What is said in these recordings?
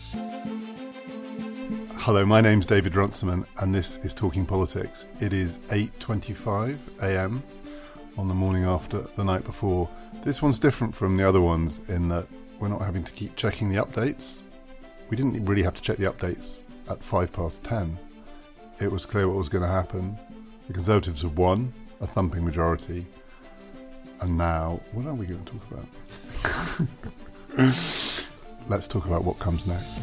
Hello, my name's David Runciman and this is Talking Politics. It is 8:25 a.m. on the morning after the night before. This one's different from the other ones in that we're not having to keep checking the updates. We didn't really have to check the updates at 10:05. It was clear what was going to happen. The Conservatives have won a thumping majority. And now, what are we going to talk about? Let's talk about what comes next.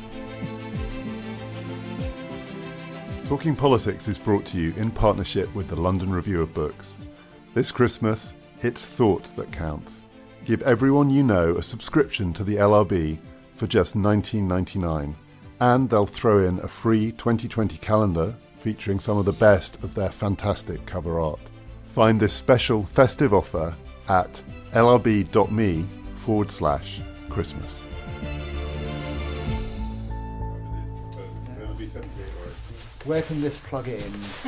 Talking Politics is brought to you in partnership with the London Review of Books. This Christmas, it's thought that counts. Give everyone you know a subscription to the LRB for just $19.99, and they'll throw in a free 2020 calendar featuring some of the best of their fantastic cover art. Find this special festive offer at lrb.me/Christmas. Where can this plug in?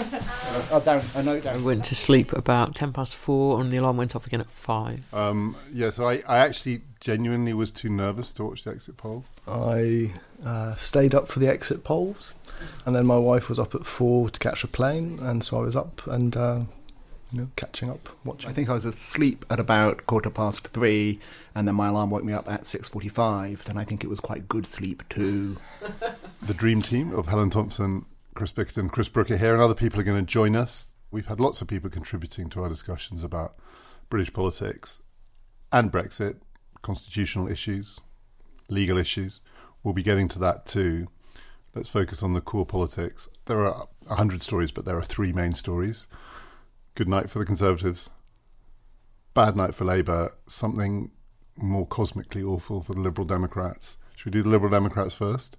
Darren. I went to sleep about 4:10 and the alarm went off again at 5. So I actually genuinely was too nervous to watch the exit poll. I stayed up for the exit polls, and then my wife was up at 4 to catch a plane, and so I was up and catching up, watching. I think I was asleep at about 3:15, and then my alarm woke me up at 6:45, and I think it was quite good sleep too. The dream team of Helen Thompson, Chris Bickerton, Chris Brooker here, and other people are going to join us. We've had lots of people contributing to our discussions about British politics and Brexit, constitutional issues, legal issues. We'll be getting to that too. Let's focus on the core politics. There are 100 stories, but there are 3 main stories. Good night for the Conservatives, bad night for Labour, something more cosmically awful for the Liberal Democrats. Should we do the Liberal Democrats first?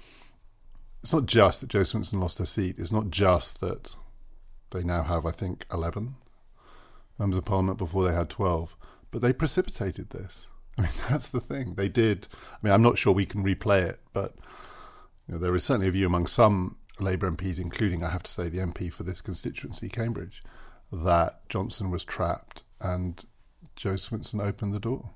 It's not just that Jo Swinson lost her seat. It's not just that they now have, I think, 11 members of Parliament before they had 12. But they precipitated this. I mean, that's the thing. They did. I mean, I'm not sure we can replay it, but there is certainly a view among some Labour MPs, including, I have to say, the MP for this constituency, Cambridge, that Johnson was trapped and Jo Swinson opened the door.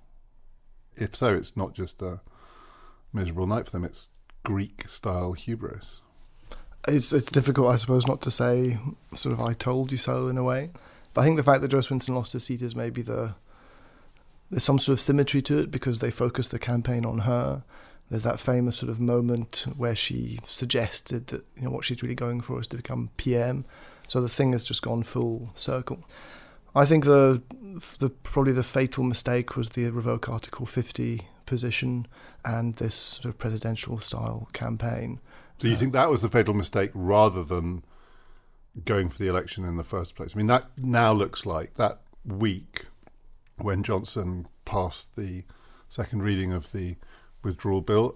If so, it's not just a miserable night for them, it's Greek-style hubris. It's difficult, I suppose, not to say sort of I told you so in a way. But I think the fact that Jo Swinson lost her seat is maybe there's some sort of symmetry to it because they focused the campaign on her. There's that famous sort of moment where she suggested that what she's really going for is to become PM. So the thing has just gone full circle. I think probably the fatal mistake was the revoke Article 50 position and this sort of presidential-style campaign. So you think that was the fatal mistake rather than going for the election in the first place? I mean, that now looks like that week when Johnson passed the second reading of the withdrawal bill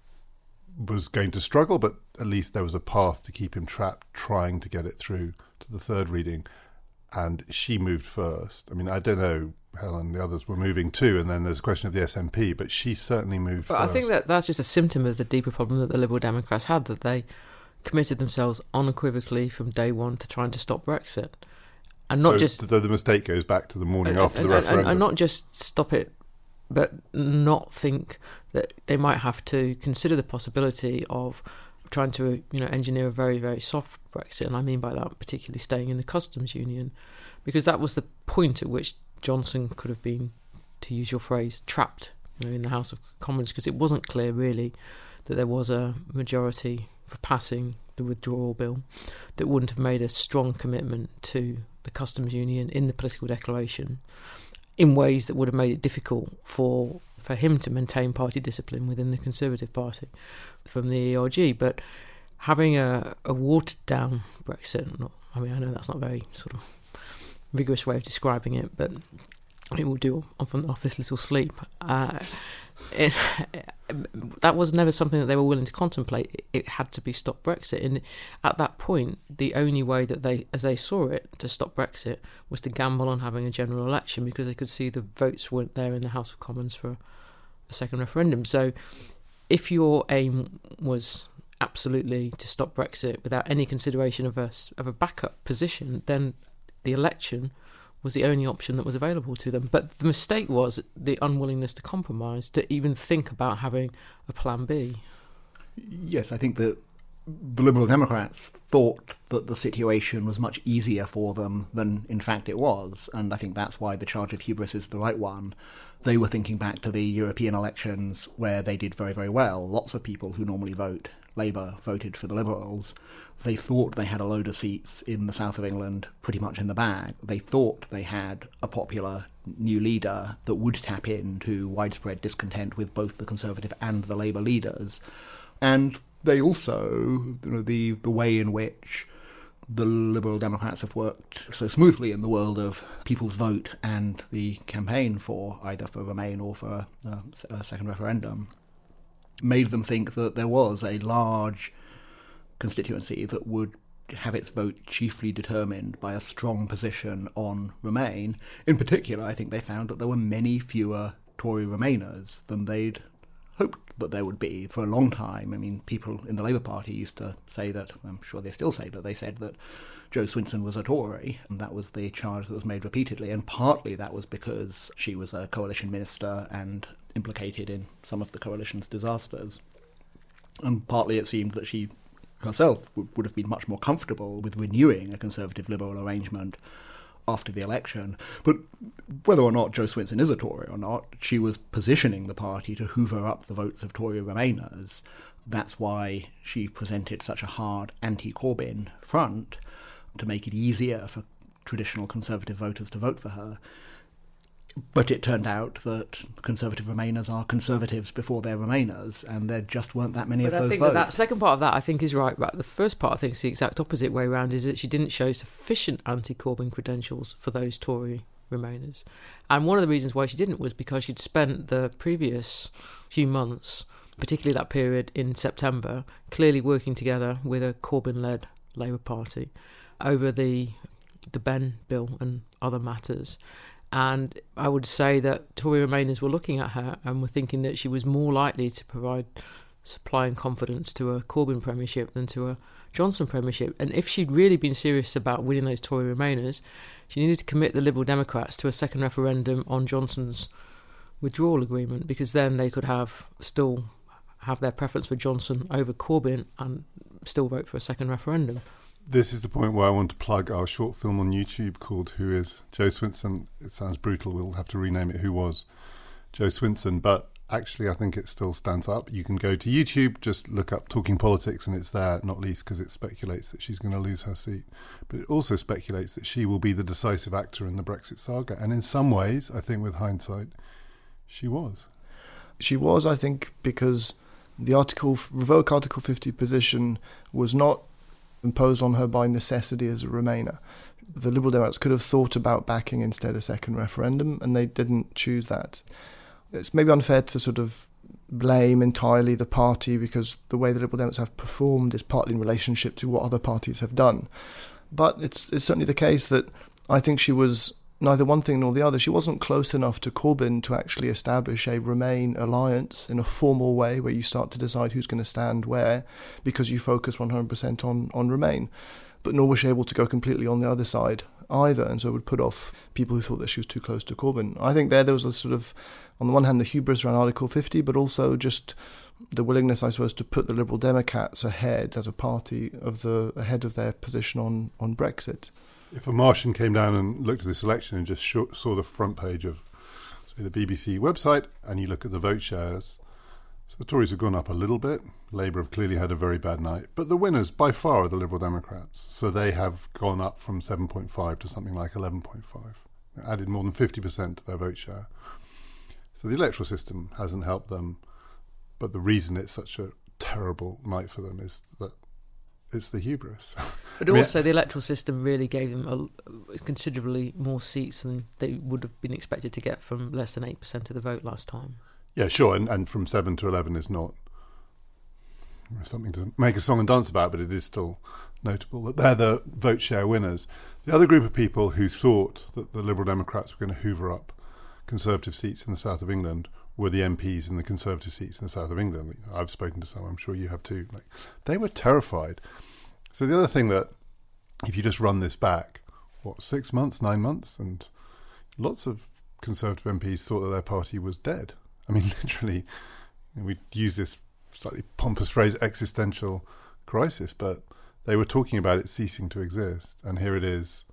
was going to struggle, but at least there was a path to keep him trapped, trying to get it through to the third reading. And she moved first. I mean, I don't know, Helen, the others were moving too, and then there's a question of the SNP, but she certainly moved first. I think that's just a symptom of the deeper problem that the Liberal Democrats had, that they committed themselves unequivocally from day one to trying to stop Brexit. And not just... So the mistake goes back to the morning after the referendum. And not just stop it, but not think that they might have to consider the possibility of trying to engineer a very, very soft Brexit, and I mean by that particularly staying in the customs union, because that was the point at which Johnson could have been, to use your phrase, trapped in the House of Commons, because it wasn't clear really that there was a majority for passing the withdrawal bill that wouldn't have made a strong commitment to the customs union in the political declaration in ways that would have made it difficult for him to maintain party discipline within the Conservative Party from the ERG. But having a watered-down Brexit, I mean, I know that's not a very sort of vigorous way of describing it, but it will do off this little sleep. That was never something that they were willing to contemplate. It had to be stop Brexit. And at that point, the only way that they, as they saw it, to stop Brexit was to gamble on having a general election, because they could see the votes weren't there in the House of Commons for a second referendum. So if your aim was absolutely to stop Brexit without any consideration of a backup position, then the election was the only option that was available to them. But the mistake was the unwillingness to compromise, to even think about having a plan B. Yes, I think that the Liberal Democrats thought that the situation was much easier for them than in fact it was, and I think that's why the charge of hubris is the right one. They were thinking back to the European elections where they did very, very well. Lots of people who normally vote Labour voted for the Liberals. They thought they had a load of seats in the south of England pretty much in the bag. They thought they had a popular new leader that would tap into widespread discontent with both the Conservative and the Labour leaders. And they also, the way in which the Liberal Democrats have worked so smoothly in the world of people's vote and the campaign for either for Remain or for a second referendum, made them think that there was a large constituency that would have its vote chiefly determined by a strong position on Remain. In particular, I think they found that there were many fewer Tory Remainers than they'd hoped that there would be for a long time. I mean, people in the Labour Party used to say that, I'm sure they still say, but they said that Jo Swinson was a Tory, and that was the charge that was made repeatedly, and partly that was because she was a coalition minister and implicated in some of the coalition's disasters. And partly it seemed that she herself would have been much more comfortable with renewing a Conservative-Liberal arrangement after the election. But whether or not Jo Swinson is a Tory or not, she was positioning the party to hoover up the votes of Tory Remainers. That's why she presented such a hard anti-Corbyn front, to make it easier for traditional Conservative voters to vote for her. But it turned out that Conservative Remainers are Conservatives before they're Remainers, and there just weren't that many of those votes. That second part of that, I think, is right. But the first part, I think, is the exact opposite way around, is that she didn't show sufficient anti-Corbyn credentials for those Tory Remainers. And one of the reasons why she didn't was because she'd spent the previous few months, particularly that period in September, clearly working together with a Corbyn-led Labour Party over the Benn bill and other matters. And I would say that Tory Remainers were looking at her and were thinking that she was more likely to provide supply and confidence to a Corbyn premiership than to a Johnson premiership. And if she'd really been serious about winning those Tory Remainers, she needed to commit the Liberal Democrats to a second referendum on Johnson's withdrawal agreement, because then they could still have their preference for Johnson over Corbyn and still vote for a second referendum. This is the point where I want to plug our short film on YouTube called Who is Jo Swinson? It sounds brutal, we'll have to rename it Who Was Jo Swinson? But actually I think it still stands up. You can go to YouTube, just look up Talking Politics, and it's there, not least because it speculates that she's going to lose her seat. But it also speculates that she will be the decisive actor in the Brexit saga. And in some ways, I think with hindsight, she was. She was, I think, because the revoke Article 50 position was not imposed on her by necessity as a Remainer. The Liberal Democrats could have thought about backing instead a second referendum, and they didn't choose that. It's maybe unfair to sort of blame entirely the party, because the way the Liberal Democrats have performed is partly in relationship to what other parties have done. But it's certainly the case that I think she was neither one thing nor the other. She wasn't close enough to Corbyn to actually establish a Remain alliance in a formal way where you start to decide who's going to stand where, because you focus 100% on Remain. But nor was she able to go completely on the other side either, and so it would put off people who thought that she was too close to Corbyn. I think there was a sort of, on the one hand, the hubris around Article 50, but also just the willingness, I suppose, to put the Liberal Democrats ahead as a party ahead of their position on Brexit. If a Martian came down and looked at this election and just saw the front page of, say, the BBC website, and you look at the vote shares, so the Tories have gone up a little bit. Labour have clearly had a very bad night. But the winners, by far, are the Liberal Democrats. So they have gone up from 7.5 to something like 11.5. Added more than 50% to their vote share. So the electoral system hasn't helped them. But the reason it's such a terrible night for them is that it's the hubris. But also the electoral system really gave them considerably more seats than they would have been expected to get from less than 8% of the vote last time. Yeah, sure, and from 7 to 11 is not something to make a song and dance about, but it is still notable that they're the vote share winners. The other group of people who thought that the Liberal Democrats were going to hoover up Conservative seats in the south of England were the MPs in the Conservative seats in the south of England. I've spoken to some, I'm sure you have too. They were terrified. So the other thing that, if you just run this back, 6 months, 9 months, and lots of Conservative MPs thought that their party was dead. I mean, literally, we use this slightly pompous phrase, existential crisis, but they were talking about it ceasing to exist, and here it is,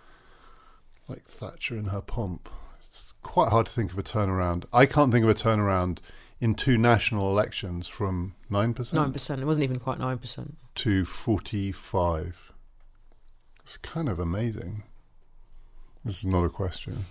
like Thatcher in her pomp. It's quite hard to think of a turnaround. I can't think of a turnaround in 2 national elections from 9%? 9%. It wasn't even quite 9%. To 45. It's kind of amazing. This is not a question.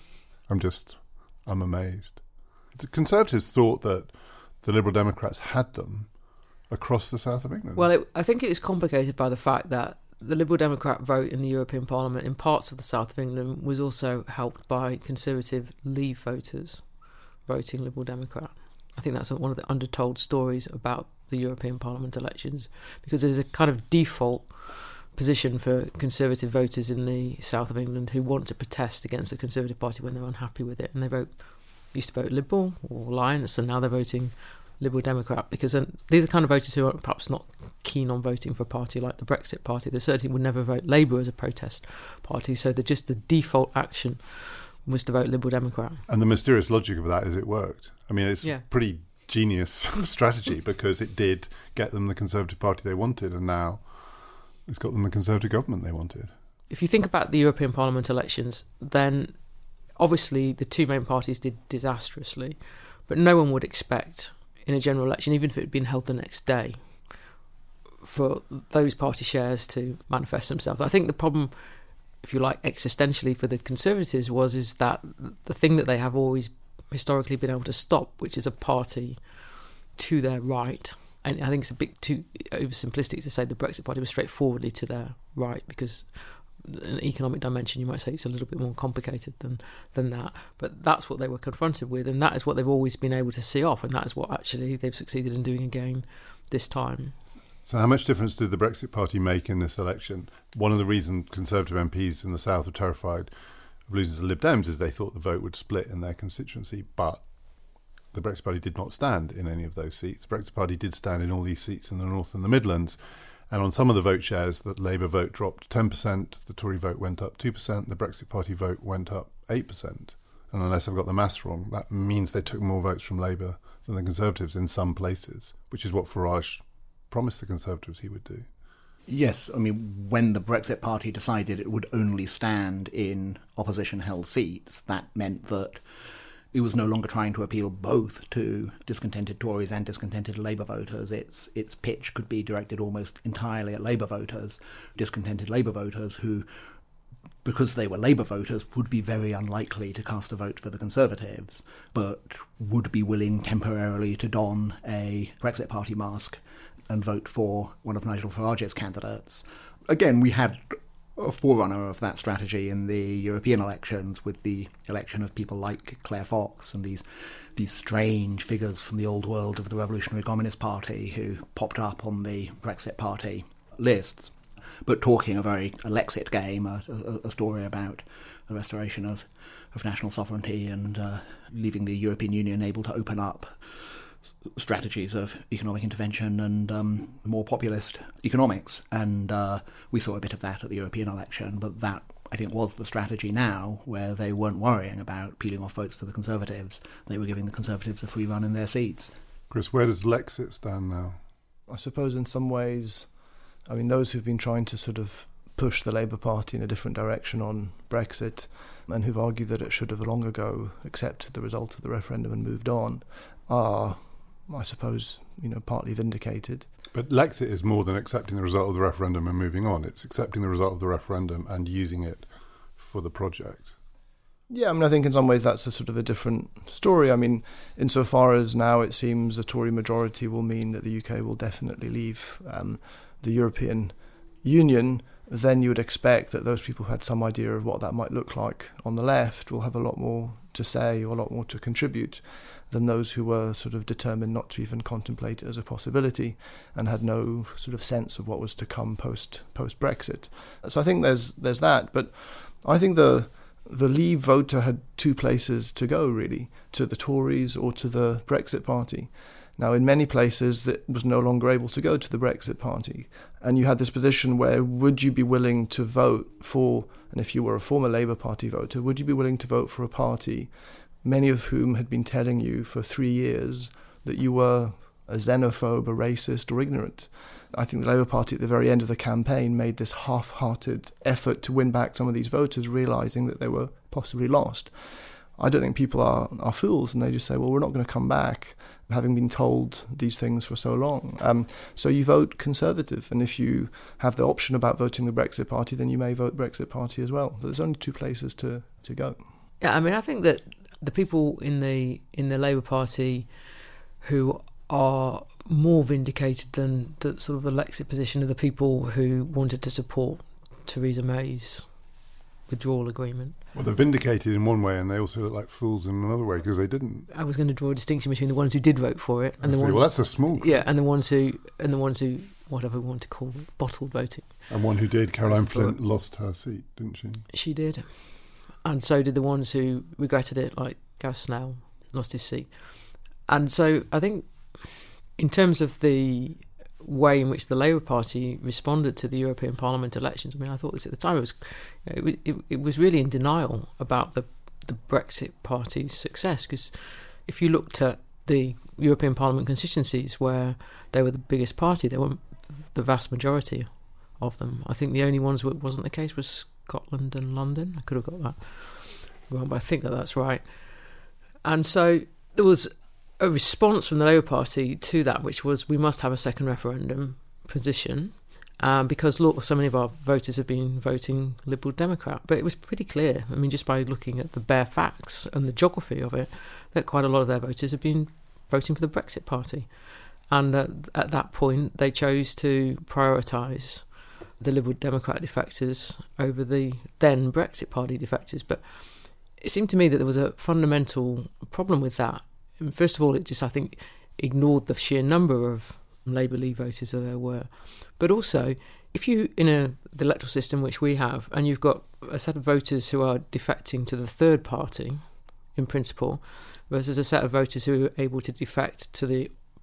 I'm amazed. The Conservatives thought that the Liberal Democrats had them across the south of England. Well, I think it is complicated by the fact that the Liberal Democrat vote in the European Parliament in parts of the south of England was also helped by Conservative Leave voters voting Liberal Democrat. I think that's one of the undertold stories about the European Parliament elections, because there's a kind of default position for Conservative voters in the south of England who want to protest against the Conservative Party when they're unhappy with it, and they used to vote Liberal or Alliance, and now they're voting Liberal Democrat, because these are the kind of voters who are perhaps not keen on voting for a party like the Brexit Party. They certainly would never vote Labour as a protest party, so the default action was to vote Liberal Democrat. And the mysterious logic of that is it worked. I mean, it's pretty genius strategy, because it did get them the Conservative Party they wanted, and now it's got them the Conservative government they wanted. If you think about the European Parliament elections, then obviously the 2 main parties did disastrously, but no one would expect in a general election, even if it had been held the next day, for those party shares to manifest themselves. I think the problem, if you like, existentially for the Conservatives is that the thing that they have always historically been able to stop, which is a party to their right. And I think it's a bit too oversimplistic to say the Brexit Party was straightforwardly to their right, because an economic dimension, you might say it's a little bit more complicated than that. But that's what they were confronted with, and that is what they've always been able to see off, and that is what actually they've succeeded in doing again this time. So how much difference did the Brexit Party make in this election? One of the reasons Conservative MPs in the south are terrified of losing to the Lib Dems is they thought the vote would split in their constituency, but the Brexit Party did not stand in any of those seats. The Brexit Party did stand in all these seats in the north and the Midlands, and on some of the vote shares, the Labour vote dropped 10%, the Tory vote went up 2%, the Brexit Party vote went up 8%. And unless I've got the maths wrong, that means they took more votes from Labour than the Conservatives in some places, which is what Farage promised the Conservatives he would do. Yes, I mean, when the Brexit Party decided it would only stand in opposition-held seats, that meant that it was no longer trying to appeal both to discontented Tories and discontented Labour voters. Its pitch could be directed almost entirely at Labour voters, discontented Labour voters who, because they were Labour voters, would be very unlikely to cast a vote for the Conservatives, but would be willing temporarily to don a Brexit Party mask and vote for one of Nigel Farage's candidates. Again, we had a forerunner of that strategy in the European elections, with the election of people like Claire Fox and these strange figures from the old world of the Revolutionary Communist Party who popped up on the Brexit Party lists, but talking a very Lexit game, a story about the restoration of national sovereignty and leaving the European Union able to open up strategies of economic intervention and more populist economics. And we saw a bit of that at the European election, but that, I think, was the strategy now, where they weren't worrying about peeling off votes for the Conservatives. They were giving the Conservatives a free run in their seats. Chris, where does Lexit stand now? I suppose in some ways, I mean, those who've been trying to sort of push the Labour Party in a different direction on Brexit, and who've argued that it should have long ago accepted the result of the referendum and moved on, are, I suppose, partly vindicated. But Lexit is more than accepting the result of the referendum and moving on. It's accepting the result of the referendum and using it for the project. Yeah, I mean, I think in some ways that's a sort of a different story. I mean, insofar as now it seems a Tory majority will mean that the UK will definitely leave the European Union, then you would expect that those people who had some idea of what that might look like on the left will have a lot more to say or a lot more to contribute than those who were sort of determined not to even contemplate it as a possibility and had no sort of sense of what was to come post Brexit. So I think there's that, but I think the Leave voter had 2 places to go, really, to the Tories or to the Brexit Party. Now, in many places, it was no longer able to go to the Brexit Party. And you had this position where, would you be willing to vote for, and if you were a former Labour Party voter, would you be willing to vote for a party, many of whom had been telling you for 3 years that you were a xenophobe, a racist, or ignorant. I think the Labour Party at the very end of the campaign made this half-hearted effort to win back some of these voters, realising that they were possibly lost. I don't think people are fools, and they just say, well, we're not going to come back, having been told these things for so long. So you vote Conservative, and if you have the option about voting the Brexit Party, then you may vote Brexit Party as well. But there's only two places to go. Yeah, I mean, I think that the people in the Labour Party who are more vindicated than the sort of the Lexit position of the people who wanted to support Theresa May's withdrawal agreement. Well, they're vindicated in one way, and they also look like fools in another way because they didn't. I was going to draw a distinction between the ones who did vote for it and well, that's a small group. Yeah, and the ones who whatever we want to call it, bottled voting. And one who did. Caroline Flint lost her seat, didn't she? She did, and so did the ones who regretted it, like Gareth Snell lost his seat. And so I think, in terms of the way in which the Labour Party responded to the European Parliament elections, I mean, I thought this at the time, it was really in denial about the Brexit Party's success, because if you looked at the European Parliament constituencies where they were the biggest party, they were the vast majority of them. I think the only ones where it wasn't the case was Scotland and London. I could have got that wrong, but I think that's right. And so there was a response from the Labour Party to that, which was, we must have a second referendum position, because so many of our voters have been voting Liberal Democrat. But it was pretty clear, I mean, just by looking at the bare facts and the geography of it, that quite a lot of their voters have been voting for the Brexit Party. And at that point, they chose to prioritise the Liberal Democrat defectors over the then Brexit Party defectors. But it seemed to me that there was a fundamental problem with that. First of all, it just, I think, ignored the sheer number of Labour Leave voters that there were. But also, if you, the electoral system which we have, and you've got a set of voters who are defecting to the third party, in principle, versus a set of voters who are able to defect to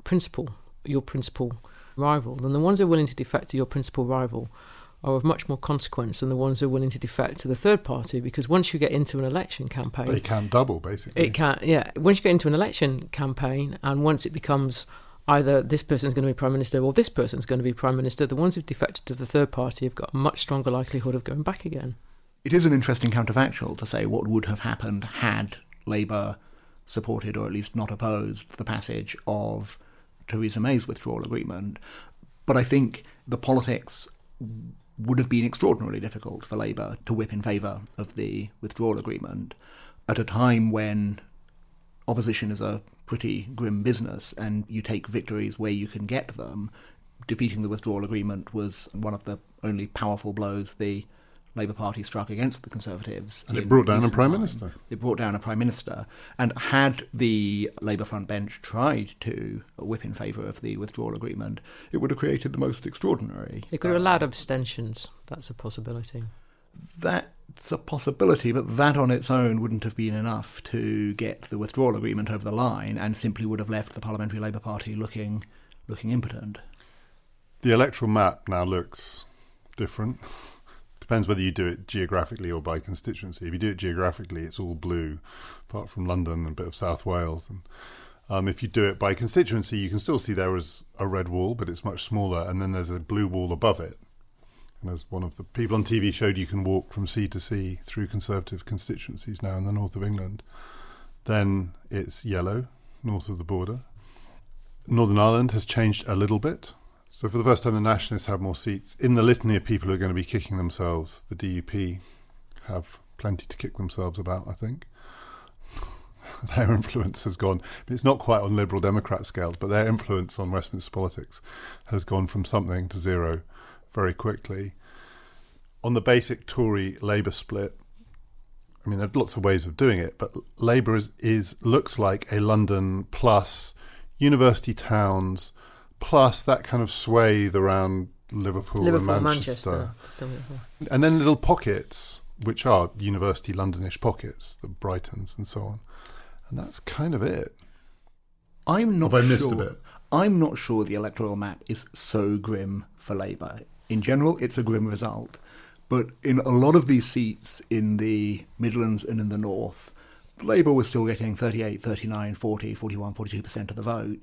your principal rival, then the ones who are willing to defect to your principal rival are of much more consequence than the ones who are willing to defect to the third party, because once you get into an election campaign... They can't double, basically. It can't, yeah. Once you get into an election campaign, and once it becomes either this person's going to be Prime Minister or this person's going to be Prime Minister, the ones who've defected to the third party have got a much stronger likelihood of going back again. It is an interesting counterfactual to say what would have happened had Labour supported, or at least not opposed, the passage of Theresa May's withdrawal agreement. But I think the politics would have been extraordinarily difficult for Labour to whip in favour of the withdrawal agreement at a time when opposition is a pretty grim business and you take victories where you can get them. Defeating the withdrawal agreement was one of the only powerful blows the Labour Party struck against the Conservatives. And it brought down a Prime Minister. It brought down a Prime Minister. And had the Labour front bench tried to whip in favour of the withdrawal agreement, it would have created the most extraordinary... They could have allowed abstentions. That's a possibility. That's a possibility, but that on its own wouldn't have been enough to get the withdrawal agreement over the line, and simply would have left the Parliamentary Labour Party looking impotent. The electoral map now looks different. Depends whether you do it geographically or by constituency. If you do it geographically, it's all blue, apart from London and a bit of South Wales. And if you do it by constituency, you can still see there is a red wall, but it's much smaller, and then there's a blue wall above it. And as one of the people on TV showed, you can walk from sea to sea through Conservative constituencies now in the north of England. Then it's yellow, north of the border. Northern Ireland has changed a little bit. So for the first time, the Nationalists have more seats. In the litany of people who are going to be kicking themselves, the DUP have plenty to kick themselves about, I think. Their influence has gone... It's not quite on Liberal Democrat scales, but their influence on Westminster politics has gone from something to zero very quickly. On the basic Tory-Labour split, I mean, there are lots of ways of doing it, but Labour looks like a London plus university towns... plus that kind of swathe around Liverpool and Manchester. And then little pockets, which are university Londonish pockets, the Brightons and so on. And that's kind of it. I'm not sure. Missed a bit? I'm not sure the electoral map is so grim for Labour. In general, it's a grim result. But in a lot of these seats in the Midlands and in the North, Labour was still getting 38, 39, 40, 41, 42% of the vote.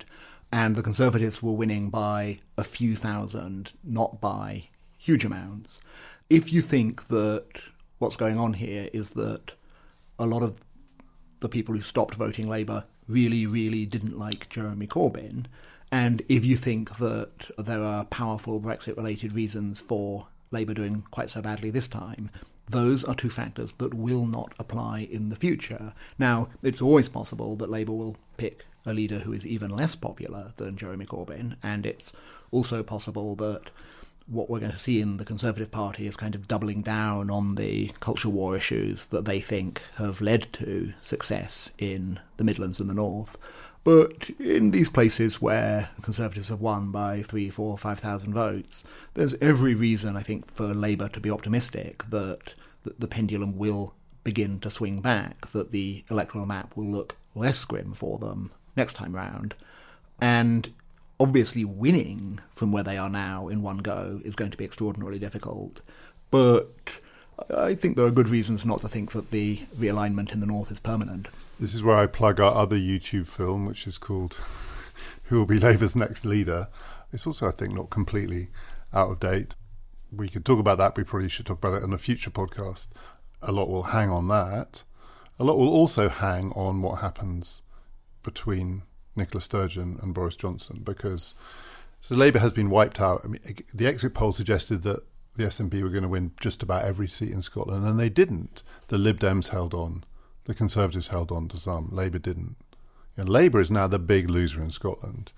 and the Conservatives were winning by a few thousand, not by huge amounts. If you think that what's going on here is that a lot of the people who stopped voting Labour really, really didn't like Jeremy Corbyn, and if you think that there are powerful Brexit-related reasons for Labour doing quite so badly this time, those are two factors that will not apply in the future. Now, it's always possible that Labour will pick a leader who is even less popular than Jeremy Corbyn, and it's also possible that what we're going to see in the Conservative Party is kind of doubling down on the culture war issues that they think have led to success in the Midlands and the North. But in these places where Conservatives have won by 3,000, 4,000, 5,000 votes, there's every reason, I think, for Labour to be optimistic that the pendulum will begin to swing back, that the electoral map will look less grim for them next time round. And obviously winning from where they are now in one go is going to be extraordinarily difficult. But I think there are good reasons not to think that the realignment in the North is permanent. This is where I plug our other YouTube film, which is called Who Will Be Labour's Next Leader? It's also, I think, not completely out of date. We could talk about that. We probably should talk about it in a future podcast. A lot will hang on that. A lot will also hang on what happens between Nicola Sturgeon and Boris Johnson, because Labour has been wiped out. I mean, the exit poll suggested that the SNP were going to win just about every seat in Scotland, and they didn't. The Lib Dems held on. The Conservatives held on to some. Labour didn't. Labour is now the big loser in Scotland.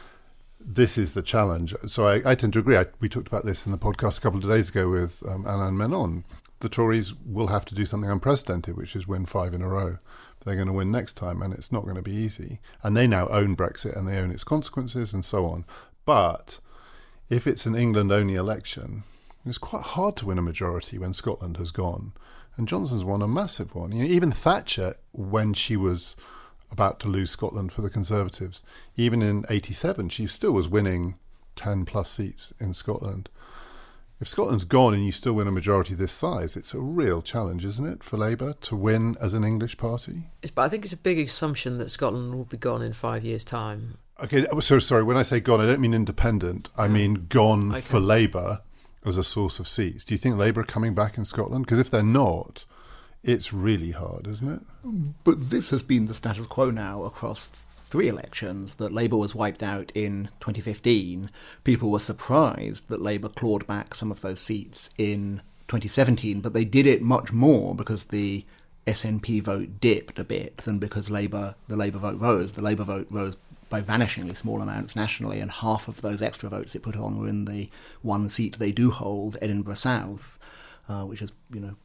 This is the challenge. So I tend to agree. We talked about this in the podcast a couple of days ago with Alain Menon. The Tories will have to do something unprecedented, which is win 5 in a row. They're going to win next time, and it's not going to be easy. And they now own Brexit, and they own its consequences, and so on. But if it's an England-only election, it's quite hard to win a majority when Scotland has gone. And Johnson's won a massive one. Even Thatcher, when she was about to lose Scotland for the Conservatives, even in 87, she still was winning 10 plus seats in Scotland. If Scotland's gone and you still win a majority this size, it's a real challenge, isn't it, for Labour to win as an English party? But I think it's a big assumption that Scotland will be gone in 5 years' time. Okay, so sorry, when I say gone, I don't mean independent. I mean gone for Labour as a source of seats. Do you think Labour are coming back in Scotland? Because if they're not, it's really hard, isn't it? But this has been the status quo now across 3 elections, that Labour was wiped out in 2015. People were surprised that Labour clawed back some of those seats in 2017, but they did it much more because the SNP vote dipped a bit than because the Labour vote rose. The Labour vote rose by vanishingly small amounts nationally, and half of those extra votes it put on were in the one seat they do hold, Edinburgh South, which is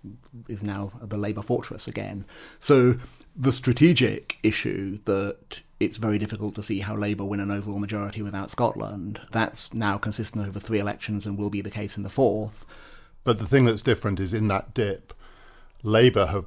now the Labour fortress again. So the strategic issue that it's very difficult to see how Labour win an overall majority without Scotland, that's now consistent over 3 elections and will be the case in the 4th. But the thing that's different is in that dip, Labour have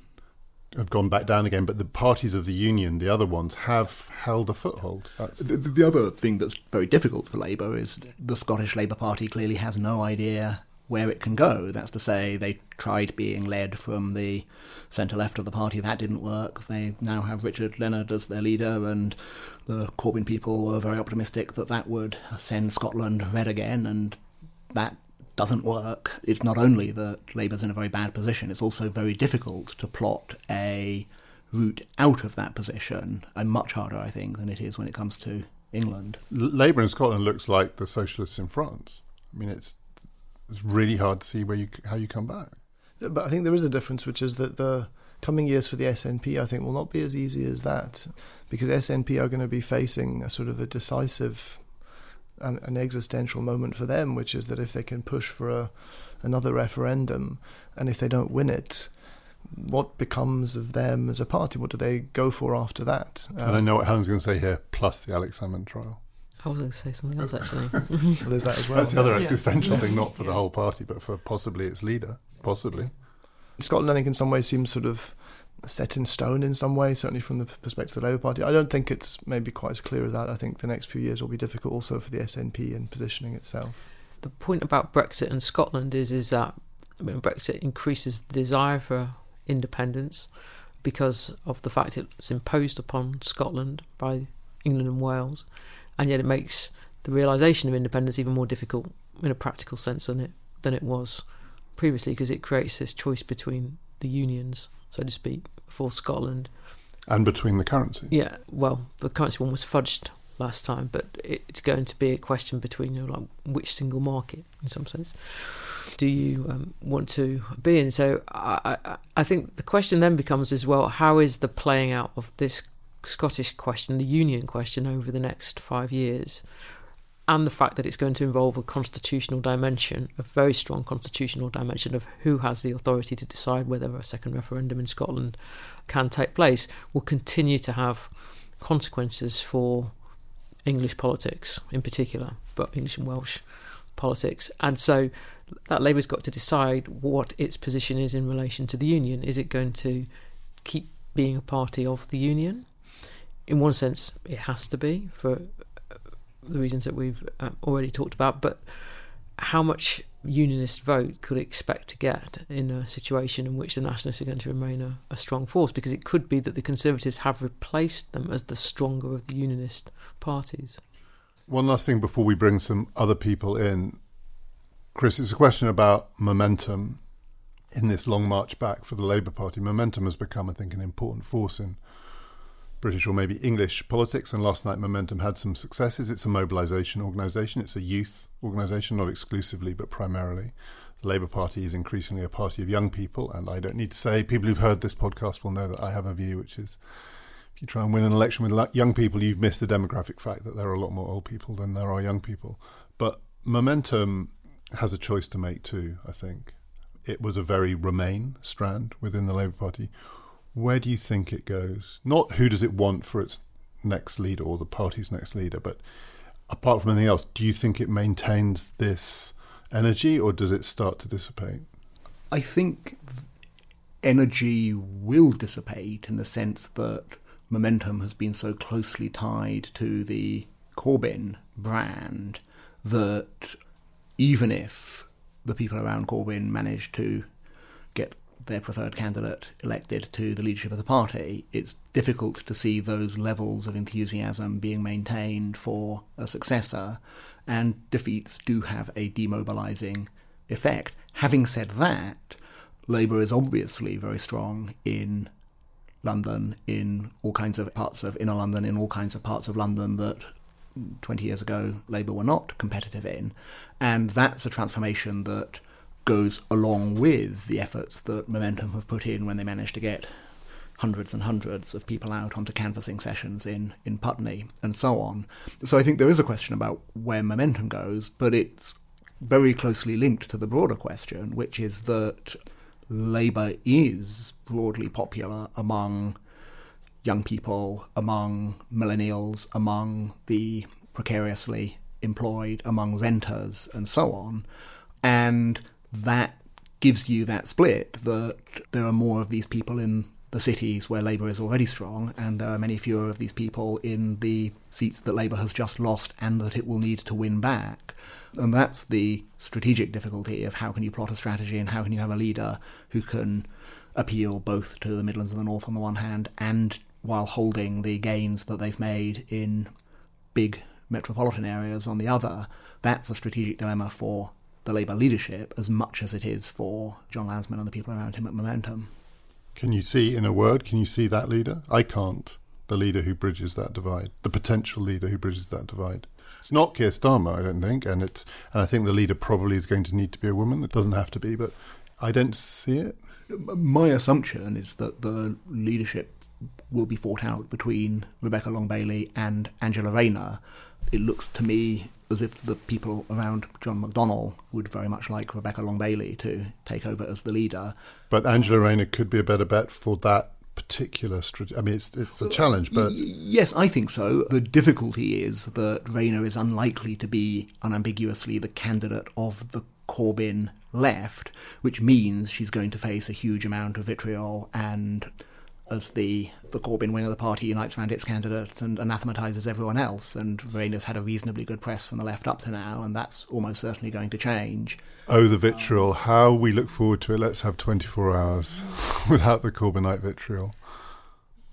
gone back down again, but the parties of the Union, the other ones, have held a foothold. The other thing that's very difficult for Labour is the Scottish Labour Party clearly has no idea where it can go. That's to say, they tried being led from the centre-left of the party. That didn't work. They now have Richard Leonard as their leader, and the Corbyn people were very optimistic that that would send Scotland red again, and that doesn't work. It's not only that Labour's in a very bad position, it's also very difficult to plot a route out of that position, and much harder, I think, than it is when it comes to England. Labour in Scotland looks like the socialists in France. I mean, it's really hard to see how you come back. But I think there is a difference, which is that the coming years for the SNP, I think, will not be as easy as that, because SNP are going to be facing a sort of a decisive, an existential moment for them, which is that if they can push for another referendum, and if they don't win it, what becomes of them as a party? What do they go for after that? And I know what Helen's going to say here, plus the Alex Salmond trial. I was going to say something else, actually. Well, there's that as well. That's the other existential thing, not for the whole party, but for possibly its leader. Possibly. Scotland, I think, in some ways seems sort of set in stone in some way, certainly from the perspective of the Labour Party. I don't think it's maybe quite as clear as that. I think the next few years will be difficult also for the SNP in positioning itself. The point about Brexit and Scotland is that Brexit increases the desire for independence because of the fact it's imposed upon Scotland by England and Wales. and yet it makes the realisation of independence even more difficult in a practical sense than it was previously, because it creates this choice between the unions, so to speak, for Scotland. And between the currency. Yeah, well, the currency one was fudged last time, but it's going to be a question between, like, which single market, in some sense, do you want to be in? So I think the question then becomes as well, how is the playing out of this Scottish question, the union question, over the next 5 years? And the fact that it's going to involve a constitutional dimension, a very strong constitutional dimension of who has the authority to decide whether a second referendum in Scotland can take place, will continue to have consequences for English politics in particular, but English and Welsh politics. And so that Labour's got to decide what its position is in relation to the union. Is it going to keep being a party of the union? In one sense, it has to be, for the reasons that we've already talked about, but how much unionist vote could it expect to get in a situation in which the nationalists are going to remain a strong force? Because it could be that the Conservatives have replaced them as the stronger of the unionist parties. One last thing before we bring some other people in. Chris, it's a question about momentum in this long march back for the Labour Party. Momentum has become, I think, an important force in British or maybe English politics, and last night Momentum had some successes. It's a mobilisation organisation. It's a youth organisation, not exclusively but primarily. The Labour Party is increasingly a party of young people, and I don't need to say, people who've heard this podcast will know that I have a view, which is, if you try and win an election with young people, you've missed the demographic fact that there are a lot more old people than there are young people. But Momentum has a choice to make too, I think. It was a very Remain strand within the Labour Party. Where do you think it goes? Not who does it want for its next leader or the party's next leader, but apart from anything else, do you think it maintains this energy or does it start to dissipate? I think energy will dissipate in the sense that Momentum has been so closely tied to the Corbyn brand that even if the people around Corbyn manage to get their preferred candidate elected to the leadership of the party, it's difficult to see those levels of enthusiasm being maintained for a successor, and defeats do have a demobilising effect. Having said that, Labour is obviously very strong in London, in all kinds of parts of inner London, in all kinds of parts of London that 20 years ago Labour were not competitive in, and that's a transformation that goes along with the efforts that Momentum have put in when they managed to get hundreds and hundreds of people out onto canvassing sessions in Putney and so on. So I think there is a question about where Momentum goes, but it's very closely linked to the broader question, which is that Labour is broadly popular among young people, among millennials, among the precariously employed, among renters and so on. And that gives you that split, that there are more of these people in the cities where Labour is already strong, and there are many fewer of these people in the seats that Labour has just lost and that it will need to win back. And that's the strategic difficulty of how can you plot a strategy and how can you have a leader who can appeal both to the Midlands and the North on the one hand, and while holding the gains that they've made in big metropolitan areas on the other. That's a strategic dilemma for the Labour leadership as much as it is for John Lansman and the people around him at Momentum. Can you see, in a word, can you see that leader? I can't. The leader who bridges that divide, the potential leader who bridges that divide. It's not Keir Starmer, I don't think, and I think the leader probably is going to need to be a woman. It doesn't have to be, but I don't see it. My assumption is that the leadership will be fought out between Rebecca Long-Bailey and Angela Rayner. It looks to me as if the people around John McDonnell would very much like Rebecca Long-Bailey to take over as the leader. But Angela Rayner could be a better bet for that particular strategy. I mean, it's a challenge, but... Yes, I think so. The difficulty is that Rayner is unlikely to be unambiguously the candidate of the Corbyn left, which means she's going to face a huge amount of vitriol, and as the Corbyn wing of the party unites around its candidates and anathematises everyone else, and Rayner's had a reasonably good press from the left up to now, and that's almost certainly going to change. Oh, the vitriol. How we look forward to it. Let's have 24 hours without the Corbynite vitriol.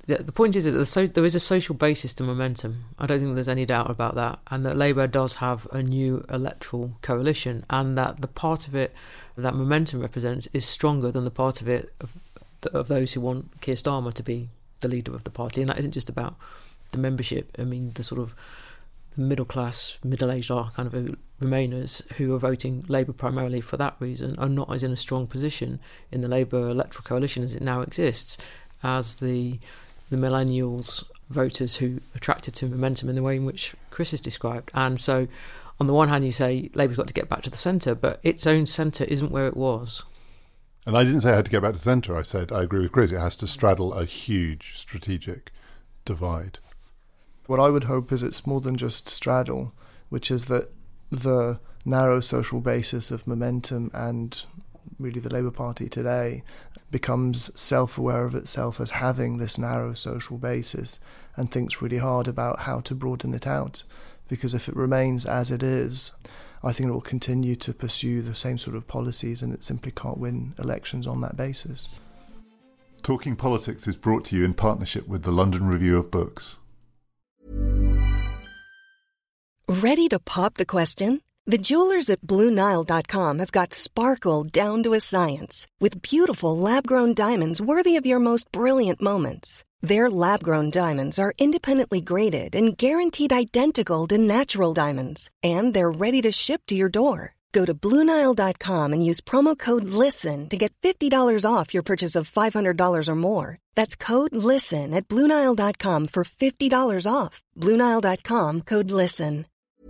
the point is that there is a social basis to momentum. I don't think there's any doubt about that, and that Labour does have a new electoral coalition, and that the part of it that momentum represents is stronger than the part of it of those who want Keir Starmer to be the leader of the party. And that isn't just about the membership. I mean, the sort of middle class, middle-aged kind of Remainers who are voting Labour primarily for that reason are not as in a strong position in the Labour electoral coalition as it now exists as the millennials voters who are attracted to momentum in the way in which Chris has described. And so on the one hand you say Labour's got to get back to the centre, but its own centre isn't where it was. And I didn't say it had to get back to centre. I said I agree with Chris. It has to straddle a huge strategic divide. What I would hope is it's more than just straddle, which is that the narrow social basis of momentum and really the Labour Party today becomes self-aware of itself as having this narrow social basis and thinks really hard about how to broaden it out. Because if it remains as it is, I think it will continue to pursue the same sort of policies and it simply can't win elections on that basis. Talking Politics is brought to you in partnership with the London Review of Books. Ready to pop the question? The jewelers at BlueNile.com have got sparkle down to a science with beautiful lab-grown diamonds worthy of your most brilliant moments. Their lab-grown diamonds are independently graded and guaranteed identical to natural diamonds, and they're ready to ship to your door. Go to BlueNile.com and use promo code LISTEN to get $50 off your purchase of $500 or more. That's code LISTEN at BlueNile.com for $50 off. BlueNile.com, code LISTEN.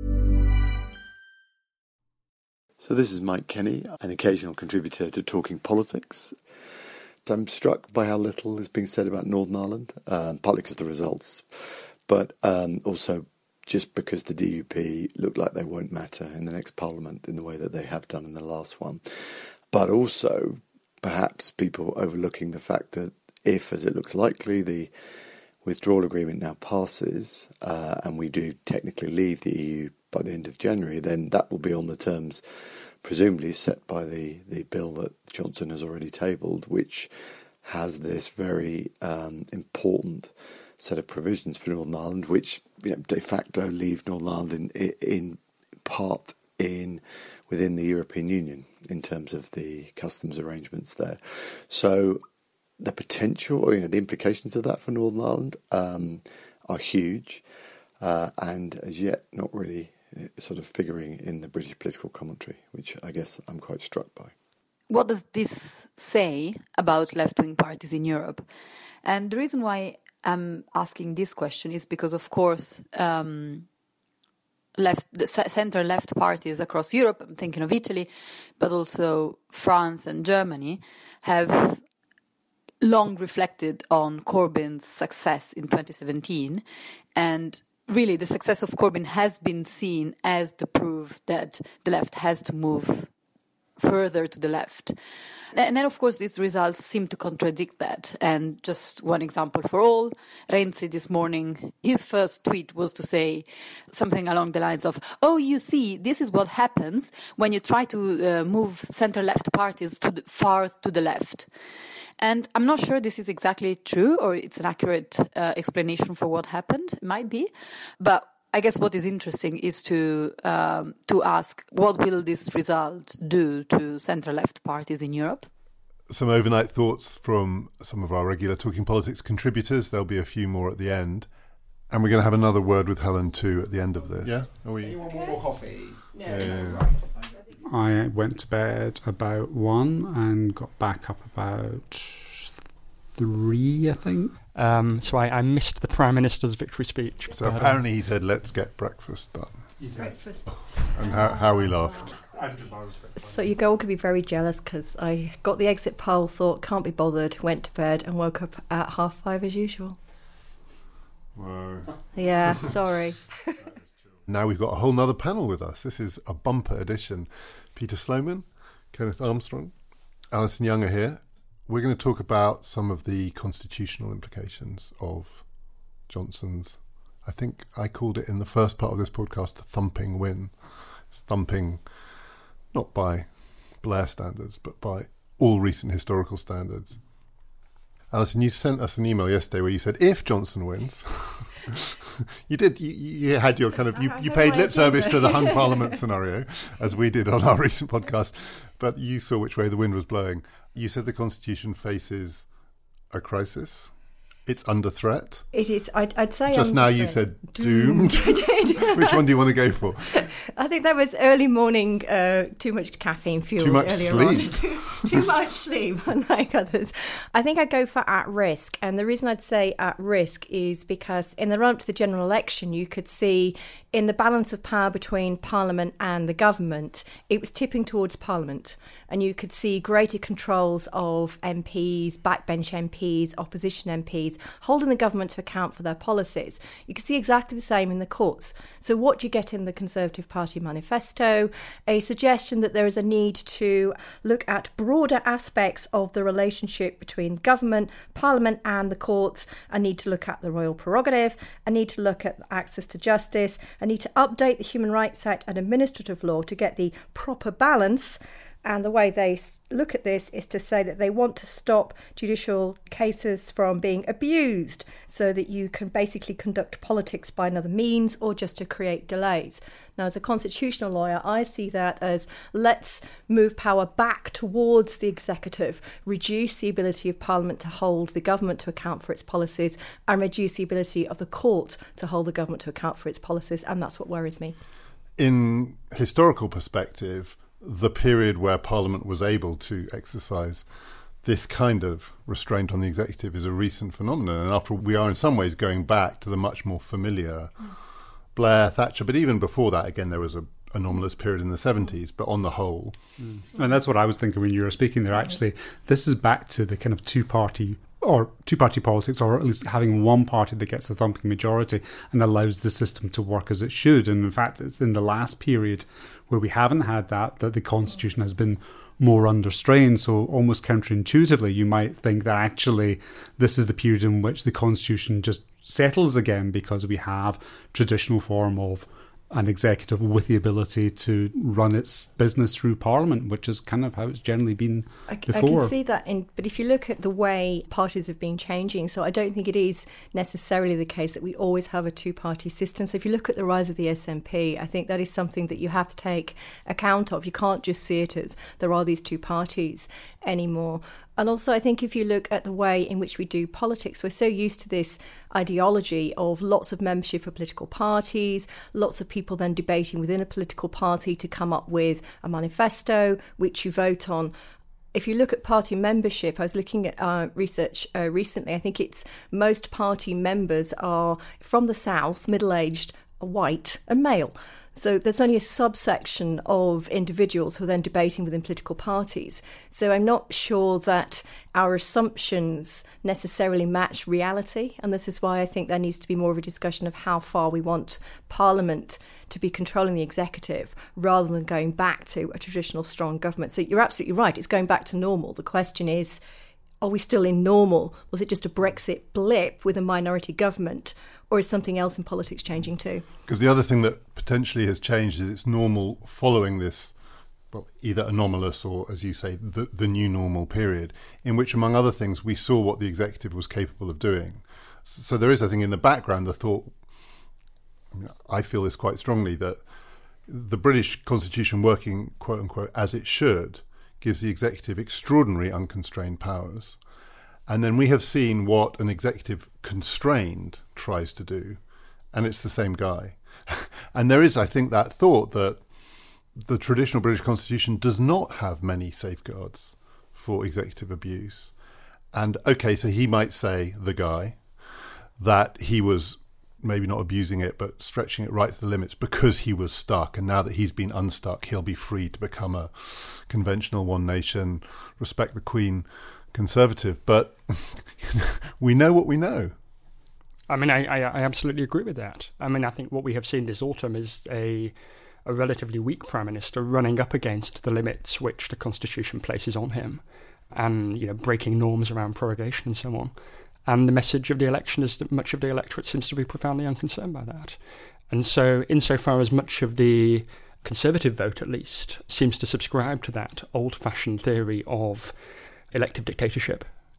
So this is Mike Kenny, an occasional contributor to Talking Politics. I'm struck by how little is being said about Northern Ireland, partly because of the results, but also just because the DUP look like they won't matter in the next Parliament in the way that they have done in the last one. But also, perhaps people overlooking the fact that if, as it looks likely, the withdrawal agreement now passes and we do technically leave the EU by the end of January, then that will be on the terms presumably set by the bill that Johnson has already tabled, which has this very important set of provisions for Northern Ireland, which de facto leave Northern Ireland in part within the European Union in terms of the customs arrangements there. So the potential, the implications of that for Northern Ireland are huge, and as yet not really sort of figuring in the British political commentary, which I guess I'm quite struck by. What does this say about left-wing parties in Europe? And the reason why I'm asking this question is because, of course, centre-left parties across Europe, I'm thinking of Italy, but also France and Germany, have long reflected on Corbyn's success in 2017, and really the success of Corbyn has been seen as the proof that the left has to move further to the left. And then, of course, these results seem to contradict that. And just one example for all, Renzi this morning, his first tweet was to say something along the lines of, oh, you see, this is what happens when you try to move centre-left parties far to the left. And I'm not sure this is exactly true or it's an accurate explanation for what happened. It might be. But I guess what is interesting is to ask what will this result do to centre-left parties in Europe? Some overnight thoughts from some of our regular Talking Politics contributors. There'll be a few more at the end. And we're going to have another word with Helen too at the end of this. Yeah? Anyone want more coffee? No. Yeah. I went to bed about 1 and got back up about 3, I think. So I missed the Prime Minister's victory speech. So apparently he said, let's get breakfast done. Breakfast. And how we laughed. So your girl could be very jealous because I got the exit poll, thought can't be bothered, went to bed and woke up at 5:30 as usual. Whoa. Yeah, sorry. Now we've got a whole nother panel with us. This is a bumper edition. Peter Sloman, Kenneth Armstrong, Alison Young are here. We're going to talk about some of the constitutional implications of Johnson's, I think I called it in the first part of this podcast, a thumping win. It's thumping not by Blair standards, but by all recent historical standards. Alison, you sent us an email yesterday where you said, if Johnson wins... You did. You had your kind of... You paid lip service to the hung parliament scenario, as we did on our recent podcast, but you saw which way the wind was blowing. You said the Constitution faces a crisis. It's under threat. It is. I'd say just now you said doomed. Which one do you want to go for? I think that was early morning, too much caffeine fuel. Too much sleep. Too much sleep, unlike others. I think I'd go for at risk. And the reason I'd say at risk is because in the run-up to the general election, you could see in the balance of power between Parliament and the government, it was tipping towards Parliament. And you could see greater controls of MPs, backbench MPs, opposition MPs, holding the government to account for their policies. You can see exactly the same in the courts. So what do you get in the Conservative Party manifesto? A suggestion that there is a need to look at broader aspects of the relationship between government, Parliament and the courts. A need to look at the royal prerogative. A need to look at access to justice. A need to update the Human Rights Act and administrative law to get the proper balance. And the way they look at this is to say that they want to stop judicial cases from being abused so that you can basically conduct politics by another means or just to create delays. Now, as a constitutional lawyer, I see that as let's move power back towards the executive, reduce the ability of Parliament to hold the government to account for its policies and reduce the ability of the court to hold the government to account for its policies. And that's what worries me. In historical perspective, the period where Parliament was able to exercise this kind of restraint on the executive is a recent phenomenon. And after all, we are in some ways going back to the much more familiar Blair, Thatcher. But even before that, again, there was an anomalous period in the 70s. But on the whole... And that's what I was thinking when you were speaking there. Actually, this is back to the kind of two-party politics, or at least having one party that gets a thumping majority and allows the system to work as it should. And in fact, it's in the last period where we haven't had that the Constitution has been more under strain. So almost counterintuitively, you might think that actually this is the period in which the Constitution just settles again, because we have traditional form of an executive with the ability to run its business through Parliament, which is kind of how it's generally been before. I can see that, but if you look at the way parties have been changing, so I don't think it is necessarily the case that we always have a two-party system. So if you look at the rise of the SNP, I think that is something that you have to take account of. You can't just see it as there are these two parties anymore. And also, I think if you look at the way in which we do politics, we're so used to this ideology of lots of membership of political parties, lots of people then debating within a political party to come up with a manifesto which you vote on. If you look at party membership, I was looking at research recently, I think it's most party members are from the South, middle-aged, white and male. So there's only a subsection of individuals who are then debating within political parties. So I'm not sure that our assumptions necessarily match reality. And this is why I think there needs to be more of a discussion of how far we want Parliament to be controlling the executive rather than going back to a traditional strong government. So you're absolutely right. It's going back to normal. The question is, are we still in normal? Was it just a Brexit blip with a minority government? Or is something else in politics changing too? Because the other thing that potentially has changed is it's normal following this, well, either anomalous or, as you say, the new normal period, in which, among other things, we saw what the executive was capable of doing. So there is, I think, in the background, the thought, I feel this quite strongly, that the British Constitution working, quote unquote, as it should, gives the executive extraordinary unconstrained powers. And then we have seen what an executive constrained tries to do, and it's the same guy. And there is, I think, that thought that the traditional British Constitution does not have many safeguards for executive abuse. And, okay, so he might say, the guy, that he was maybe not abusing it, but stretching it right to the limits because he was stuck. And now that he's been unstuck, he'll be free to become a conventional one nation, respect the Queen conservative. But we know what we know. I mean, I absolutely agree with that. I mean, I think what we have seen this autumn is a relatively weak Prime Minister running up against the limits which the Constitution places on him and, breaking norms around prorogation and so on. And the message of the election is that much of the electorate seems to be profoundly unconcerned by that. And so, insofar as much of the Conservative vote, at least, seems to subscribe to that old-fashioned theory of elective dictatorship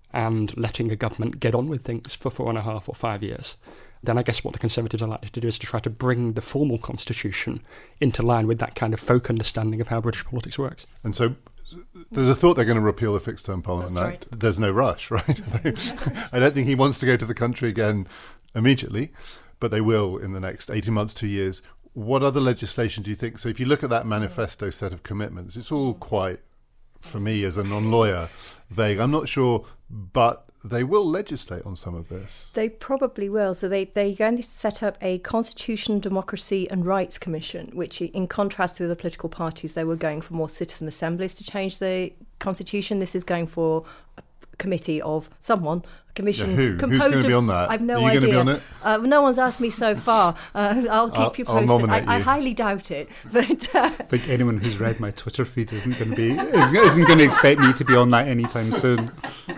and letting a government get on with things for 4.5 or 5 years, then I guess what the Conservatives are likely to do is to try to bring the formal constitution into line with that kind of folk understanding of how British politics works. And so there's a thought they're going to repeal the Fixed Term Parliament That's Act. There's no rush, right? I don't think he wants to go to the country again immediately, but they will in the next 18 months, 2 years. What other legislation do you think? So if you look at that manifesto set of commitments, it's all quite, for me as a non-lawyer, vague. I'm not sure, but they will legislate on some of this. They probably will. So they're going to set up a Constitution, Democracy and Rights Commission, which in contrast to the political parties, they were going for more citizen assemblies to change the Constitution. This is going for a committee of someone, a commission Who's composed going to be of... on that? I have no Are you idea. going to be on it? No one's asked me so far. I'll keep you I'll posted. nominate I you. highly doubt it. But I think anyone who's read my Twitter feed isn't going to expect me to be on that anytime soon.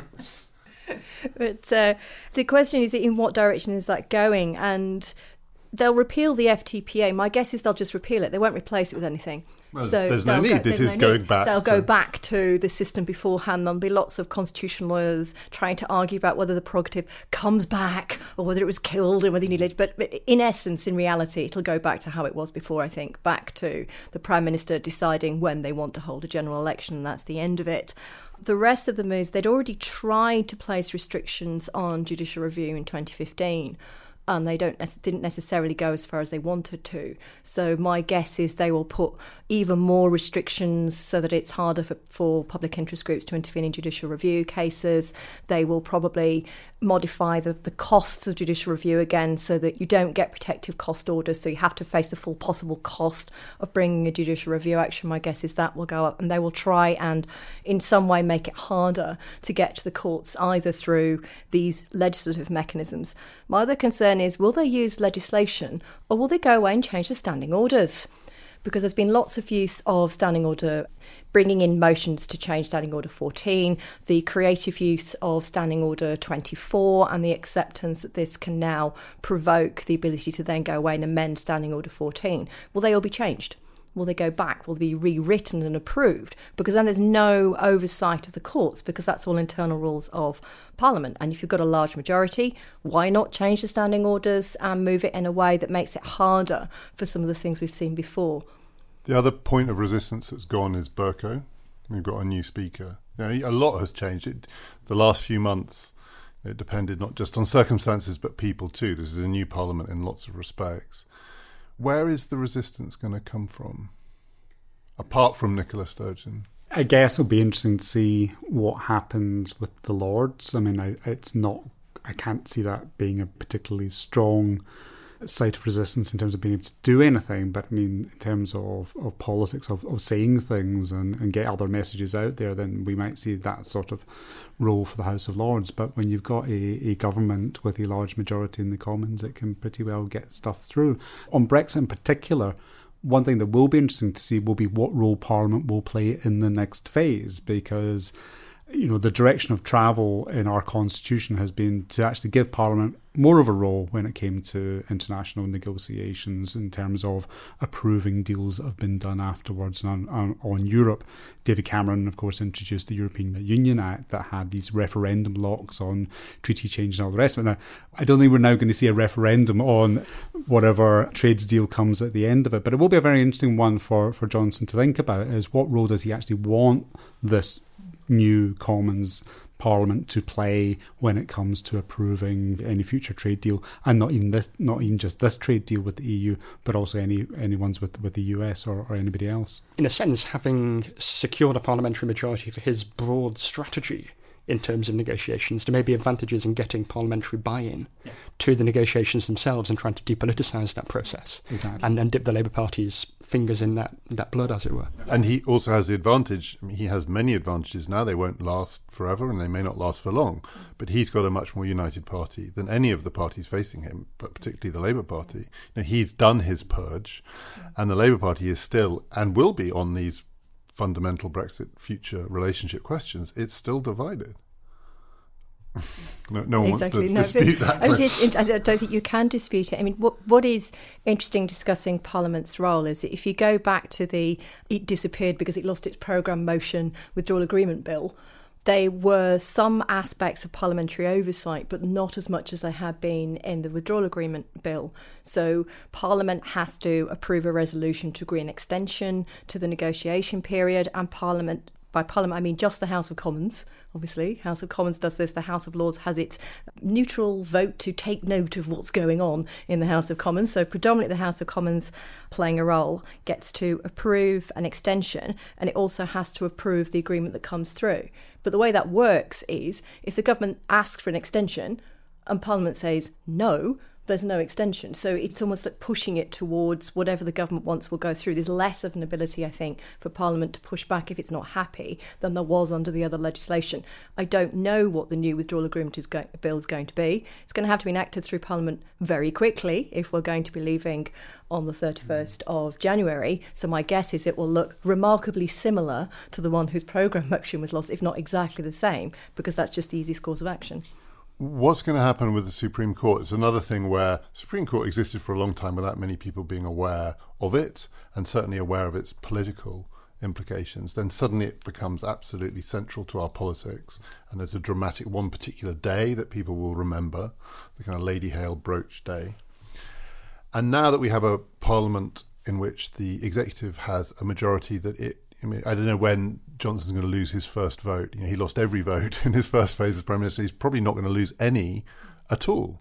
But the question is, in what direction is that going? And they'll repeal the FTPA. My guess is they'll just repeal it. They won't replace it with anything. Well, So there's no they'll need. This is no going need. back They'll to- go back to the system beforehand. There'll be lots of constitutional lawyers trying to argue about whether the prerogative comes back or whether it was killed and whether you need it. But in essence, in reality, it'll go back to how it was before, I think, back to the Prime Minister deciding when they want to hold a general election, and that's the end of it. The rest of the moves, they'd already tried to place restrictions on judicial review in 2015. And they didn't necessarily go as far as they wanted to. So my guess is they will put even more restrictions so that it's harder for public interest groups to intervene in judicial review cases. They will probably modify the costs of judicial review again so that you don't get protective cost orders, so you have to face the full possible cost of bringing a judicial review action. My guess is that will go up, and they will try and in some way make it harder to get to the courts either through these legislative mechanisms. My other concern is, will they use legislation or will they go away and change the standing orders? Because there's been lots of use of standing order, bringing in motions to change standing order 14, the creative use of standing order 24, and the acceptance that this can now provoke the ability to then go away and amend standing order 14. Will they all be changed? Will they go back? Will they be rewritten and approved? Because then there's no oversight of the courts, because that's all internal rules of Parliament. And if you've got a large majority, why not change the standing orders and move it in a way that makes it harder for some of the things we've seen before? The other point of resistance that's gone is Bercow. We've got a new speaker. A lot has changed. The last few months, it depended not just on circumstances, but people too. This is a new Parliament in lots of respects. Where is the resistance going to come from, apart from Nicola Sturgeon? I guess it'll be interesting to see what happens with the Lords. I mean, I can't see that being a particularly strong site of resistance in terms of being able to do anything, but I mean, in terms of politics, of saying things and get other messages out there, then we might see that sort of role for the House of Lords. But when you've got a government with a large majority in the Commons, it can pretty well get stuff through. On Brexit in particular, one thing that will be interesting to see will be what role Parliament will play in the next phase, because the direction of travel in our constitution has been to actually give Parliament more of a role when it came to international negotiations in terms of approving deals that have been done afterwards. And on Europe, David Cameron, of course, introduced the European Union Act that had these referendum locks on treaty change and all the rest of it. Now, I don't think we're now going to see a referendum on whatever trades deal comes at the end of it, but it will be a very interesting one for Johnson to think about, is what role does he actually want this new Commons Parliament to play when it comes to approving any future trade deal, and not even just this trade deal with the EU, but also any ones with the US or anybody else. In a sense, having secured a parliamentary majority for his broad strategy in terms of negotiations, there may be advantages in getting parliamentary buy-in to the negotiations themselves and trying to depoliticise that process. Exactly. And dip the Labour Party's fingers in that blood, as it were. And he also has the advantage, he has many advantages now. They won't last forever and they may not last for long, but he's got a much more united party than any of the parties facing him, but particularly the Labour Party. He's done his purge, and the Labour Party is still, and will be, on these fundamental Brexit future relationship questions, it's still divided. No one wants to dispute that. I don't think you can dispute it. I mean, what is interesting discussing Parliament's role is if you go back to it disappeared because it lost its programme motion withdrawal agreement bill. There were some aspects of parliamentary oversight, but not as much as there had been in the withdrawal agreement bill. So Parliament has to approve a resolution to agree an extension to the negotiation period, and Parliament, by Parliament I mean just the House of Commons, obviously. House of Commons does this. The House of Lords has its neutral vote to take note of what's going on in the House of Commons. So predominantly the House of Commons, playing a role, gets to approve an extension, and it also has to approve the agreement that comes through. But the way that works is if the government asks for an extension and Parliament says no, there's no extension. So it's almost like pushing it towards whatever the government wants will go through. There's less of an ability, I think, for Parliament to push back if it's not happy than there was under the other legislation. I don't know what the new withdrawal agreement bill is going to be. It's going to have to be enacted through Parliament very quickly if we're going to be leaving on the 31st of January. So my guess is it will look remarkably similar to the one whose programme motion was lost, if not exactly the same, because that's just the easiest course of action. What's going to happen with the Supreme Court? It's another thing where the Supreme Court existed for a long time without many people being aware of it, and certainly aware of its political implications. Then suddenly it becomes absolutely central to our politics, and there's a dramatic one particular day that people will remember, the kind of Lady Hale brooch day. And now that we have a parliament in which the executive has a majority I don't know when Johnson's going to lose his first vote. He lost every vote in his first phase as Prime Minister. He's probably not going to lose any at all.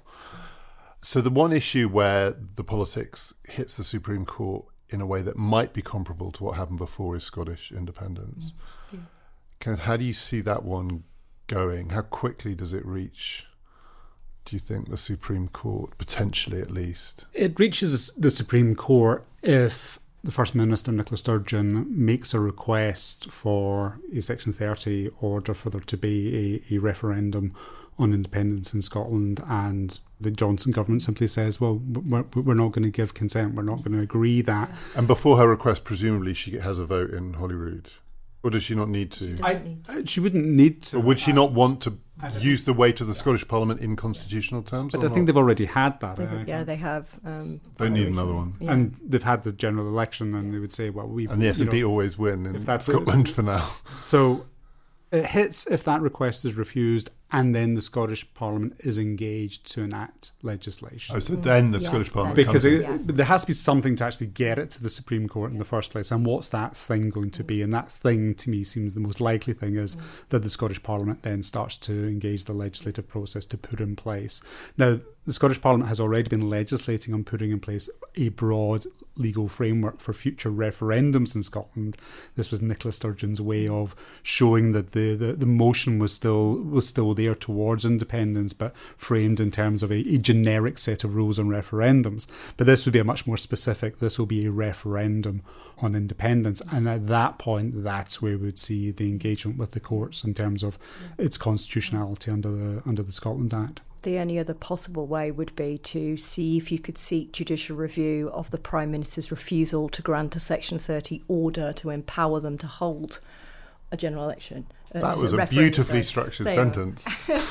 So the one issue where the politics hits the Supreme Court in a way that might be comparable to what happened before is Scottish independence. Yeah. Kenneth, how do you see that one going? How quickly does it reach, do you think, the Supreme Court, potentially at least? It reaches the Supreme Court if the First Minister, Nicola Sturgeon, makes a request for a Section 30 order for there to be a referendum on independence in Scotland, and the Johnson government simply says, well, we're not going to give consent, we're not going to agree that. And before her request, presumably she has a vote in Holyrood. Or does she not need to? She wouldn't need to. Or would she not want to use the weight of the Scottish Parliament in constitutional terms? But I think they've already had that. They have. Don't need another one. Yeah. And they've had the general election, and they would say, well, and the SNP always win in Scotland for now. So it hits if that request is refused, and then the Scottish Parliament is engaged to enact legislation. Oh, so then the Scottish Parliament because there has to be something to actually get it to the Supreme Court in the first place. And what's that thing going to be? And that thing, to me, seems the most likely thing is that the Scottish Parliament then starts to engage the legislative process to put in place. Now, the Scottish Parliament has already been legislating on putting in place a broad legal framework for future referendums in Scotland. This was Nicola Sturgeon's way of showing that the motion was still there towards independence, but framed in terms of a generic set of rules on referendums. But this would be a much more specific, this will be a referendum on independence. And at that point, that's where we would see the engagement with the courts in terms of its constitutionality under the Scotland Act. The only other possible way would be to see if you could seek judicial review of the Prime Minister's refusal to grant a Section 30 order to empower them to hold a general election. That was a beautifully structured sentence.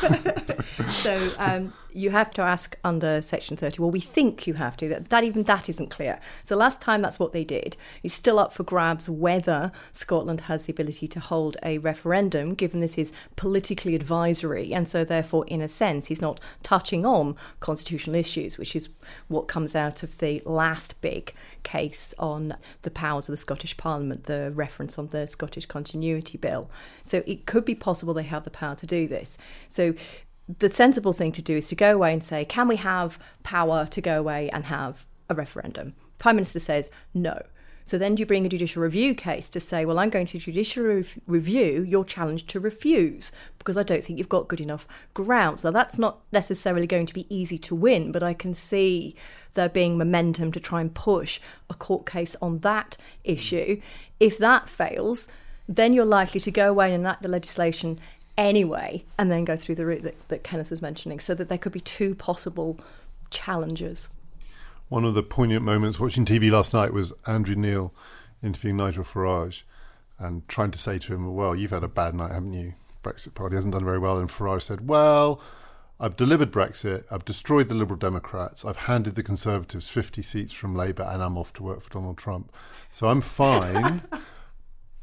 So you have to ask under Section 30. Well, we think you have to. That isn't clear. So last time that's what they did. It's still up for grabs whether Scotland has the ability to hold a referendum, given this is politically advisory. And so therefore, in a sense, he's not touching on constitutional issues, which is what comes out of the last big case on the powers of the Scottish Parliament, the reference on the Scottish Continuity Bill. So it could be possible they have the power to do this. So the sensible thing to do is to go away and say, can we have power to go away and have a referendum? Prime Minister says no. So then do you bring a judicial review case to say, well, I'm going to judicially review your challenge to refuse because I don't think you've got good enough grounds. Now, that's not necessarily going to be easy to win, but I can see there being momentum to try and push a court case on that issue. If that fails, then you're likely to go away and enact the legislation anyway, and then go through the route that Kenneth was mentioning, so that there could be two possible challenges. One of the poignant moments watching TV last night was Andrew Neil interviewing Nigel Farage and trying to say to him, well, you've had a bad night, haven't you? Brexit Party hasn't done very well. And Farage said, well, I've delivered Brexit, I've destroyed the Liberal Democrats, I've handed the Conservatives 50 seats from Labour, and I'm off to work for Donald Trump. So I'm fine.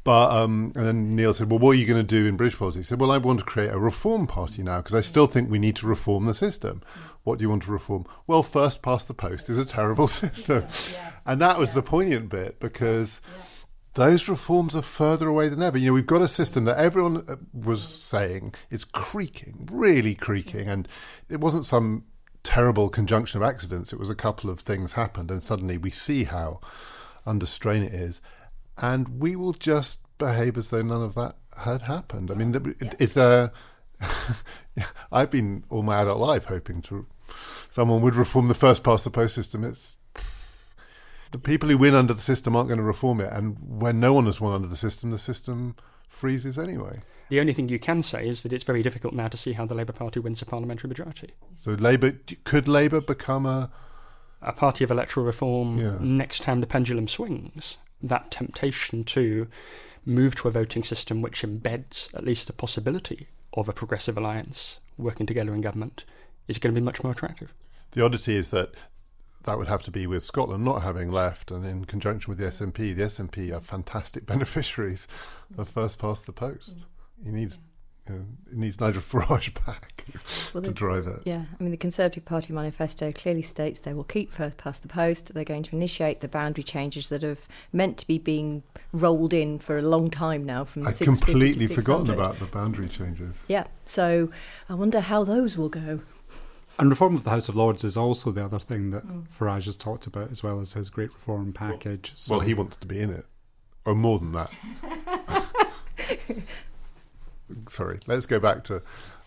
But and then Neil said, well, what are you going to do in British politics? He said, well, I want to create a reform party now because I still think we need to reform the system. What do you want to reform? Well, first past the post is a terrible system. And that was the poignant bit, because those reforms are further away than ever. You know, we've got a system that everyone was saying is creaking, really creaking, and it wasn't some terrible conjunction of accidents. It was a couple of things happened, and suddenly we see how under strain it is. And we will just behave as though none of that had happened. I mean, is there... I've been all my adult life hoping someone would reform the first past the post system. It's the people who win under the system aren't going to reform it, and when no one has won under the system freezes anyway. The only thing you can say is that it's very difficult now to see how the Labour Party wins a parliamentary majority. So could Labour become a party of electoral reform next time the pendulum swings? That temptation to move to a voting system which embeds at least the possibility of a progressive alliance working together in government is going to be much more attractive. The oddity is that would have to be with Scotland not having left, and in conjunction with the SNP. The SNP are fantastic beneficiaries of first past the post. It needs Nigel Farage back to drive it. Yeah, I mean, the Conservative Party manifesto clearly states they will keep first past the post. They're going to initiate the boundary changes that have meant to be being rolled in for a long time now. From I'd completely forgotten about the boundary changes. Yeah, so I wonder how those will go. And reform of the House of Lords is also the other thing that Farage has talked about, as well as his great reform package. Well, he wants to be in it, or more than that. Sorry, let's go back to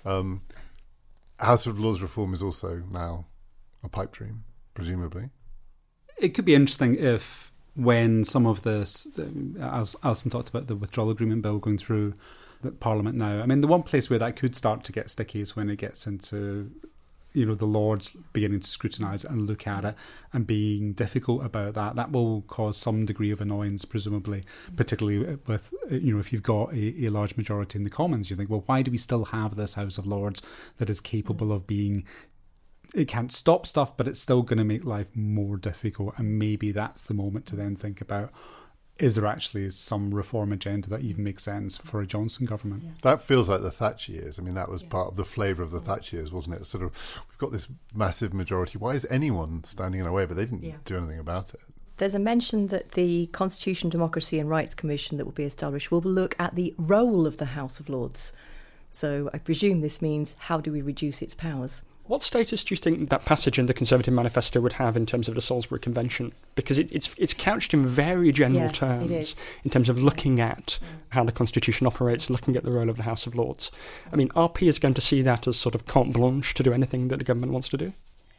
House of Lords reform is also now a pipe dream, presumably. It could be interesting if, when some of this, as Alison talked about the withdrawal agreement bill going through the Parliament now, I mean, the one place where that could start to get sticky is when it gets into, the Lords beginning to scrutinise and look at it and being difficult about that. That will cause some degree of annoyance, presumably, particularly with, if you've got a large majority in the Commons. You think, well, why do we still have this House of Lords that is capable of being... It can't stop stuff, but it's still going to make life more difficult. And maybe that's the moment to then think about, is there actually some reform agenda that even makes sense for a Johnson government? Yeah. That feels like the Thatcher years. I mean, that was part of the flavour of the Thatcher years, wasn't it? Sort of, we've got this massive majority. Why is anyone standing in our way? But they didn't do anything about it. There's a mention that the Constitution, Democracy and Rights Commission that will be established will look at the role of the House of Lords. So I presume this means, how do we reduce its powers? What status do you think that passage in the Conservative Manifesto would have in terms of the Salisbury Convention? Because it's couched in very general terms in terms of looking at how the Constitution operates, looking at the role of the House of Lords. I mean, RP is going to see that as sort of carte blanche to do anything that the government wants to do?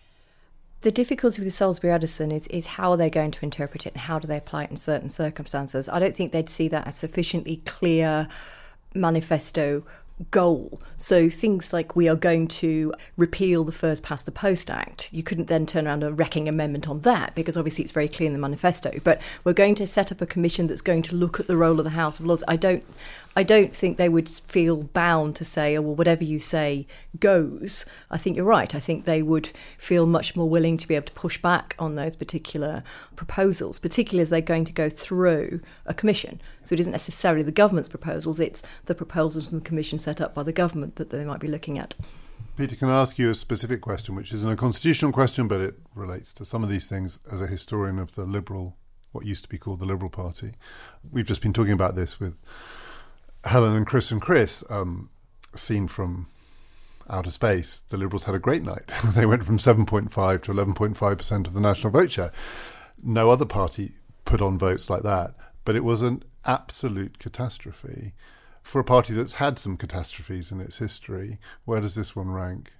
The difficulty with the Salisbury Addison is how they're going to interpret it and how do they apply it in certain circumstances. I don't think they'd see that as sufficiently clear manifesto goal. So things like, we are going to repeal the First Past the Post Act, you couldn't then turn around a wrecking amendment on that, because obviously it's very clear in the manifesto. But we're going to set up a commission that's going to look at the role of the House of Lords. I don't think they would feel bound to say, oh, well, whatever you say goes. I think you're right. I think they would feel much more willing to be able to push back on those particular proposals, particularly as they're going to go through a commission. So it isn't necessarily the government's proposals, it's the proposals from the commission set up by the government that they might be looking at. Peter, can I ask you a specific question, which isn't a constitutional question, but it relates to some of these things as a historian of the Liberal, what used to be called the Liberal Party. We've just been talking about this with Helen and Chris, seen from outer space. The Liberals had a great night. They went from 7.5 to 11.5% of the national vote share. No other party put on votes like that, but it was an absolute catastrophe. For a party that's had some catastrophes in its history, where does this one rank?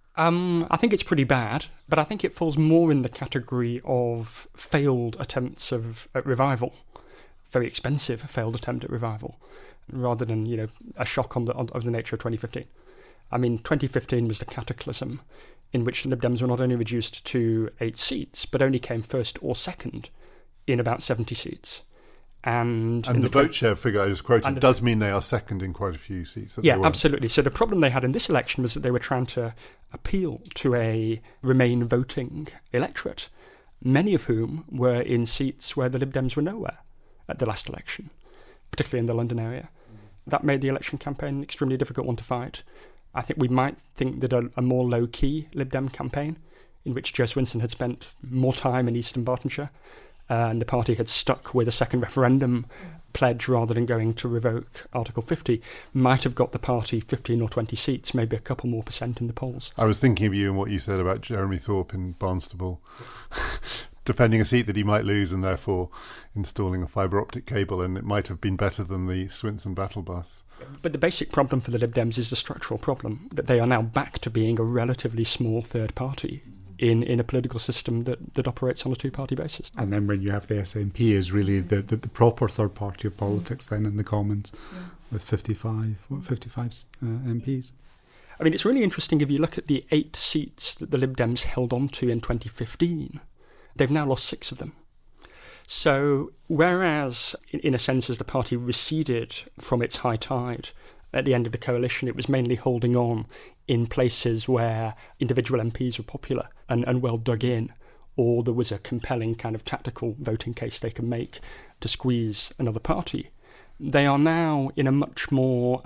I think it's pretty bad, but I think it falls more in the category of failed attempts at revival, very expensive failed attempt at revival, rather than a shock of the nature of 2015. I mean, 2015 was the cataclysm in which the Lib Dems were not only reduced to 8 seats, but only came first or second in about 70 seats. And the vote share figure I just quoted does mean they are second in quite a few seats. Yeah, absolutely. So the problem they had in this election was that they were trying to appeal to a Remain voting electorate, many of whom were in seats where the Lib Dems were nowhere at the last election. particularly in the London area. That made the election campaign an extremely difficult one to fight. I think we might think that a more low-key Lib Dem campaign, in which Jo Swinson had spent more time in Eastern Bartonshire, and the party had stuck with a second referendum pledge rather than going to revoke Article 50, might have got the party 15 or 20 seats, maybe a couple more % in the polls. I was thinking of you and what you said about Jeremy Thorpe in Barnstaple, defending a seat that he might lose and therefore installing a fibre optic cable, and it might have been better than the Swinson battle bus. But the basic problem for the Lib Dems is the structural problem, that they are now back to being a relatively small third party in a political system that operates on a two-party basis. And then when you have the SNP is really the proper third party of politics then in the Commons, with 55 MPs. I mean, it's really interesting if you look at the 8 seats that the Lib Dems held on to in 2015, they've now lost 6 of them. So whereas, in a sense, as the party receded from its high tide at the end of the coalition, it was mainly holding on in places where individual MPs were popular and well dug in, or there was a compelling kind of tactical voting case they can make to squeeze another party. They are now in a much more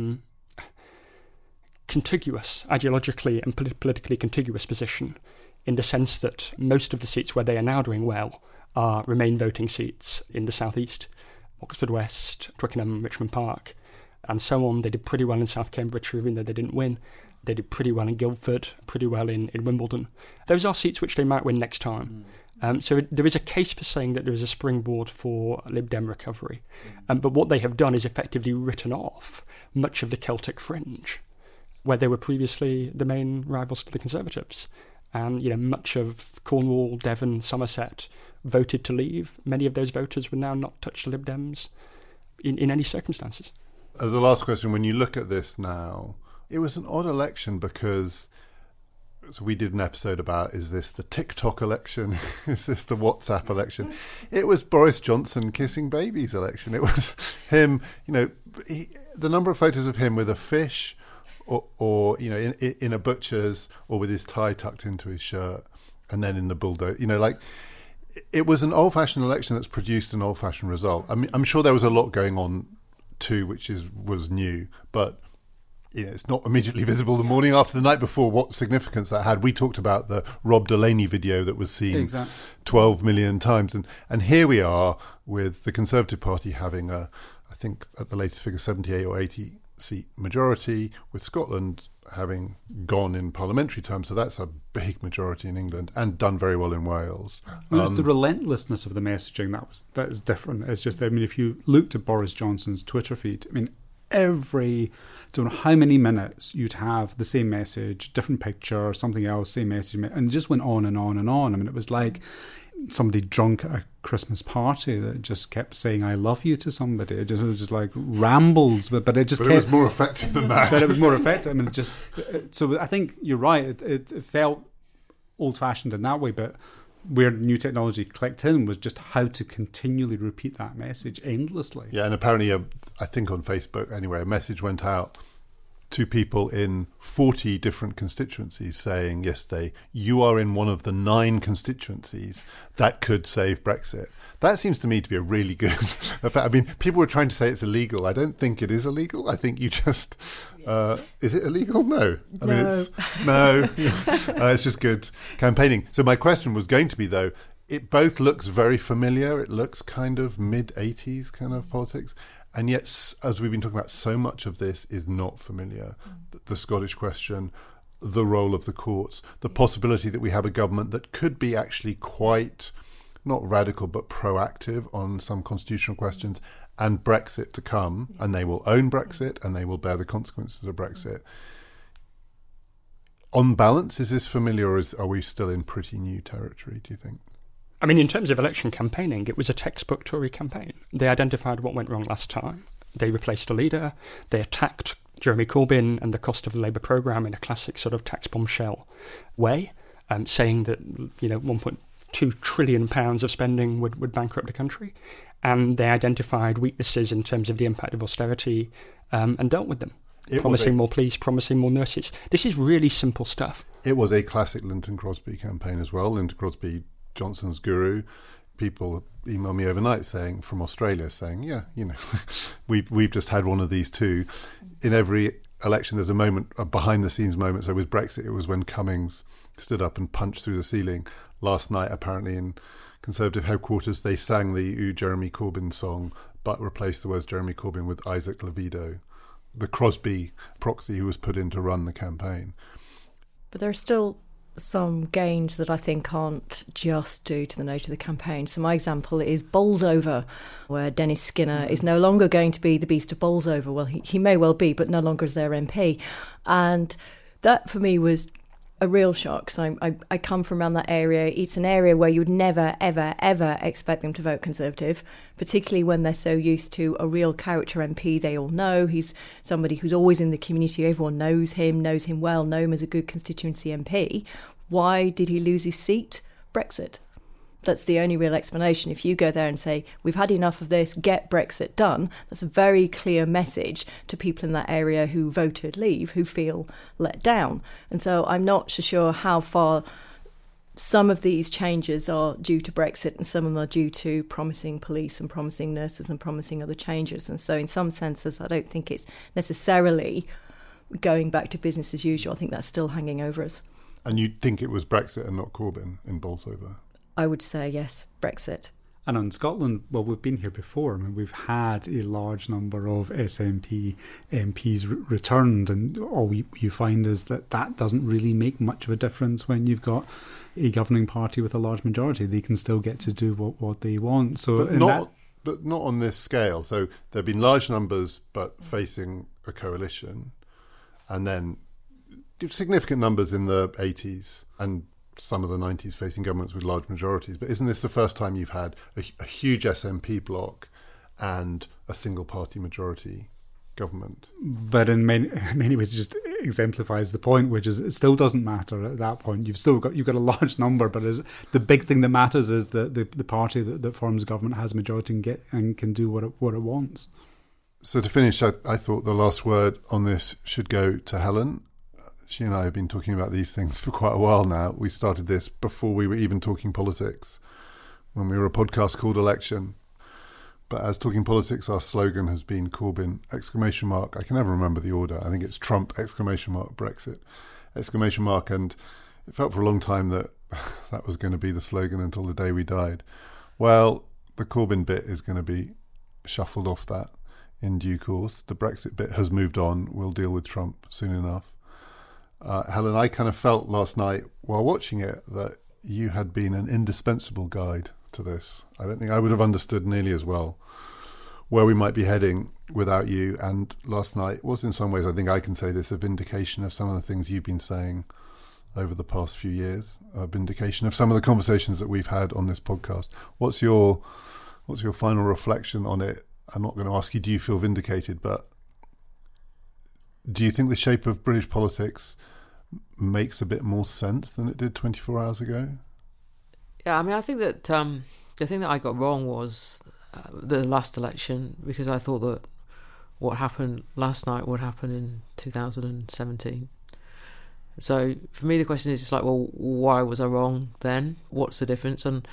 contiguous, ideologically and politically contiguous position, in the sense that most of the seats where they are now doing well are Remain voting seats in the southeast, Oxford West, Twickenham, Richmond Park, and so on. They did pretty well in South Cambridgeshire, even though they didn't win. They did pretty well in Guildford, pretty well in Wimbledon. Those are seats which they might win next time. So there is a case for saying that there is a springboard for Lib Dem recovery. But what they have done is effectively written off much of the Celtic fringe, where they were previously the main rivals to the Conservatives. And much of Cornwall, Devon, Somerset voted to leave. Many of those voters would now not touch the Lib Dems in any circumstances. As a last question, when you look at this now, it was an odd election because we did an episode about, is this the TikTok election? Is this the WhatsApp election? It was Boris Johnson kissing babies election. It was him, the number of photos of him with a fish or in a butcher's or with his tie tucked into his shirt and then in the bulldozer, it was an old-fashioned election that's produced an old-fashioned result. I mean, I'm sure there was a lot going on too, which was new, but it's not immediately visible the morning after the night before what significance that had. We talked about the Rob Delaney video that was seen 12 million times, and here we are with the Conservative Party having I think at the latest figure 78 or 80 seat majority, with Scotland having gone in parliamentary terms, so that's a big majority in England, and done very well in Wales. It was the relentlessness of the messaging that is different. It's just, if you looked at Boris Johnson's Twitter feed, every, don't know how many minutes you'd have the same message, different picture, something else, same message, and it just went on and on and on. It was like somebody drunk at a Christmas party that just kept saying "I love you" to somebody. It was just like rambles, but it just kept, it was more effective than that. But it was more effective. So I think you're right. It felt old-fashioned in that way, but where new technology clicked in was just how to continually repeat that message endlessly. Yeah, and apparently, I think on Facebook anyway, a message went out to people in 40 different constituencies saying yesterday, you are in one of the 9 constituencies that could save Brexit. That seems to me to be a really good effect. People were trying to say it's illegal. I don't think it is illegal. I think you just... is it illegal? No. It's just good campaigning. So my question was going to be, though, it both looks very familiar. It looks kind of mid-80s kind of politics. And yet, as we've been talking about, so much of this is not familiar. The Scottish question, the role of the courts, the possibility that we have a government that could be actually quite, not radical, but proactive on some constitutional questions, and Brexit to come, and they will own Brexit, and they will bear the consequences of Brexit. On balance, is this familiar, or are we still in pretty new territory, do you think? In terms of election campaigning, it was a textbook Tory campaign. They identified what went wrong last time. They replaced a leader. They attacked Jeremy Corbyn and the cost of the Labour programme in a classic sort of tax bombshell way, saying that 1.2 trillion pounds of spending would bankrupt the country. And they identified weaknesses in terms of the impact of austerity and dealt with them. Promising more police, promising more nurses. This is really simple stuff. It was a classic Lynton Crosby campaign as well. Lynton Crosby, Johnson's guru, people emailed me overnight from Australia saying, yeah, we've just had one of these too. In every election, there's a moment, a behind-the-scenes moment. So with Brexit, it was when Cummings stood up and punched through the ceiling. Last night, apparently, in Conservative headquarters, they sang the Jeremy Corbyn song, but replaced the words Jeremy Corbyn with Isaac Levido, the Crosby proxy who was put in to run the campaign. But there are still some gains that I think aren't just due to the nature of the campaign. So my example is Bolsover, where Dennis Skinner is no longer going to be the Beast of Bolsover. Well, he may well be, but no longer as their MP. And that for me was a real shock. So I come from around that area. It's an area where you would never, ever, ever expect them to vote Conservative, particularly when they're so used to a real character MP they all know. He's somebody who's always in the community. Everyone knows him well, know him as a good constituency MP. Why did he lose his seat? Brexit. That's the only real explanation. If you go there and say, we've had enough of this, get Brexit done, that's a very clear message to people in that area who voted leave, who feel let down. And so I'm not so sure how far some of these changes are due to Brexit and some of them are due to promising police and promising nurses and promising other changes. And so in some senses, I don't think it's necessarily going back to business as usual. I think that's still hanging over us. And you'd think it was Brexit and not Corbyn in Bolsover? I would say yes, Brexit. And on Scotland, well, we've been here before. I mean, we've had a large number of SNP MPs returned, and all you find is that doesn't really make much of a difference when you've got a governing party with a large majority. They can still get to do what they want. So, but not on this scale. So there have been large numbers, but facing a coalition, and then significant numbers in the 80s and some of the 90s facing governments with large majorities. But isn't this the first time you've had a huge SNP bloc and a single party majority government? But in many ways it just exemplifies the point, which is it still doesn't matter at that point. You've got a large number, but the big thing that matters is that the party that forms government has a majority and can do what it wants. So to finish, I thought the last word on this should go to Helen. She and I have been talking about these things for quite a while now. We started this before we were even talking politics, when we were a podcast called Election. But as Talking Politics, our slogan has been Corbyn, ! I can never remember the order. I think it's Trump, ! Brexit, ! And it felt for a long time that that was going to be the slogan until the day we died. Well, the Corbyn bit is going to be shuffled off that in due course. The Brexit bit has moved on. We'll deal with Trump soon enough. Helen, I kind of felt last night while watching it that you had been an indispensable guide to this. I don't think I would have understood nearly as well where we might be heading without you. And last night was in some ways, I think I can say this, a vindication of some of the things you've been saying over the past few years, a vindication of some of the conversations that we've had on this podcast. What's your final reflection on it? I'm not going to ask you, do you feel vindicated, but do you think the shape of British politics makes a bit more sense than it did 24 hours ago? Yeah, I mean, I think that the thing that I got wrong was the last election, because I thought that what happened last night would happen in 2017. So for me, the question is just like, well, why was I wrong then? What's the difference? And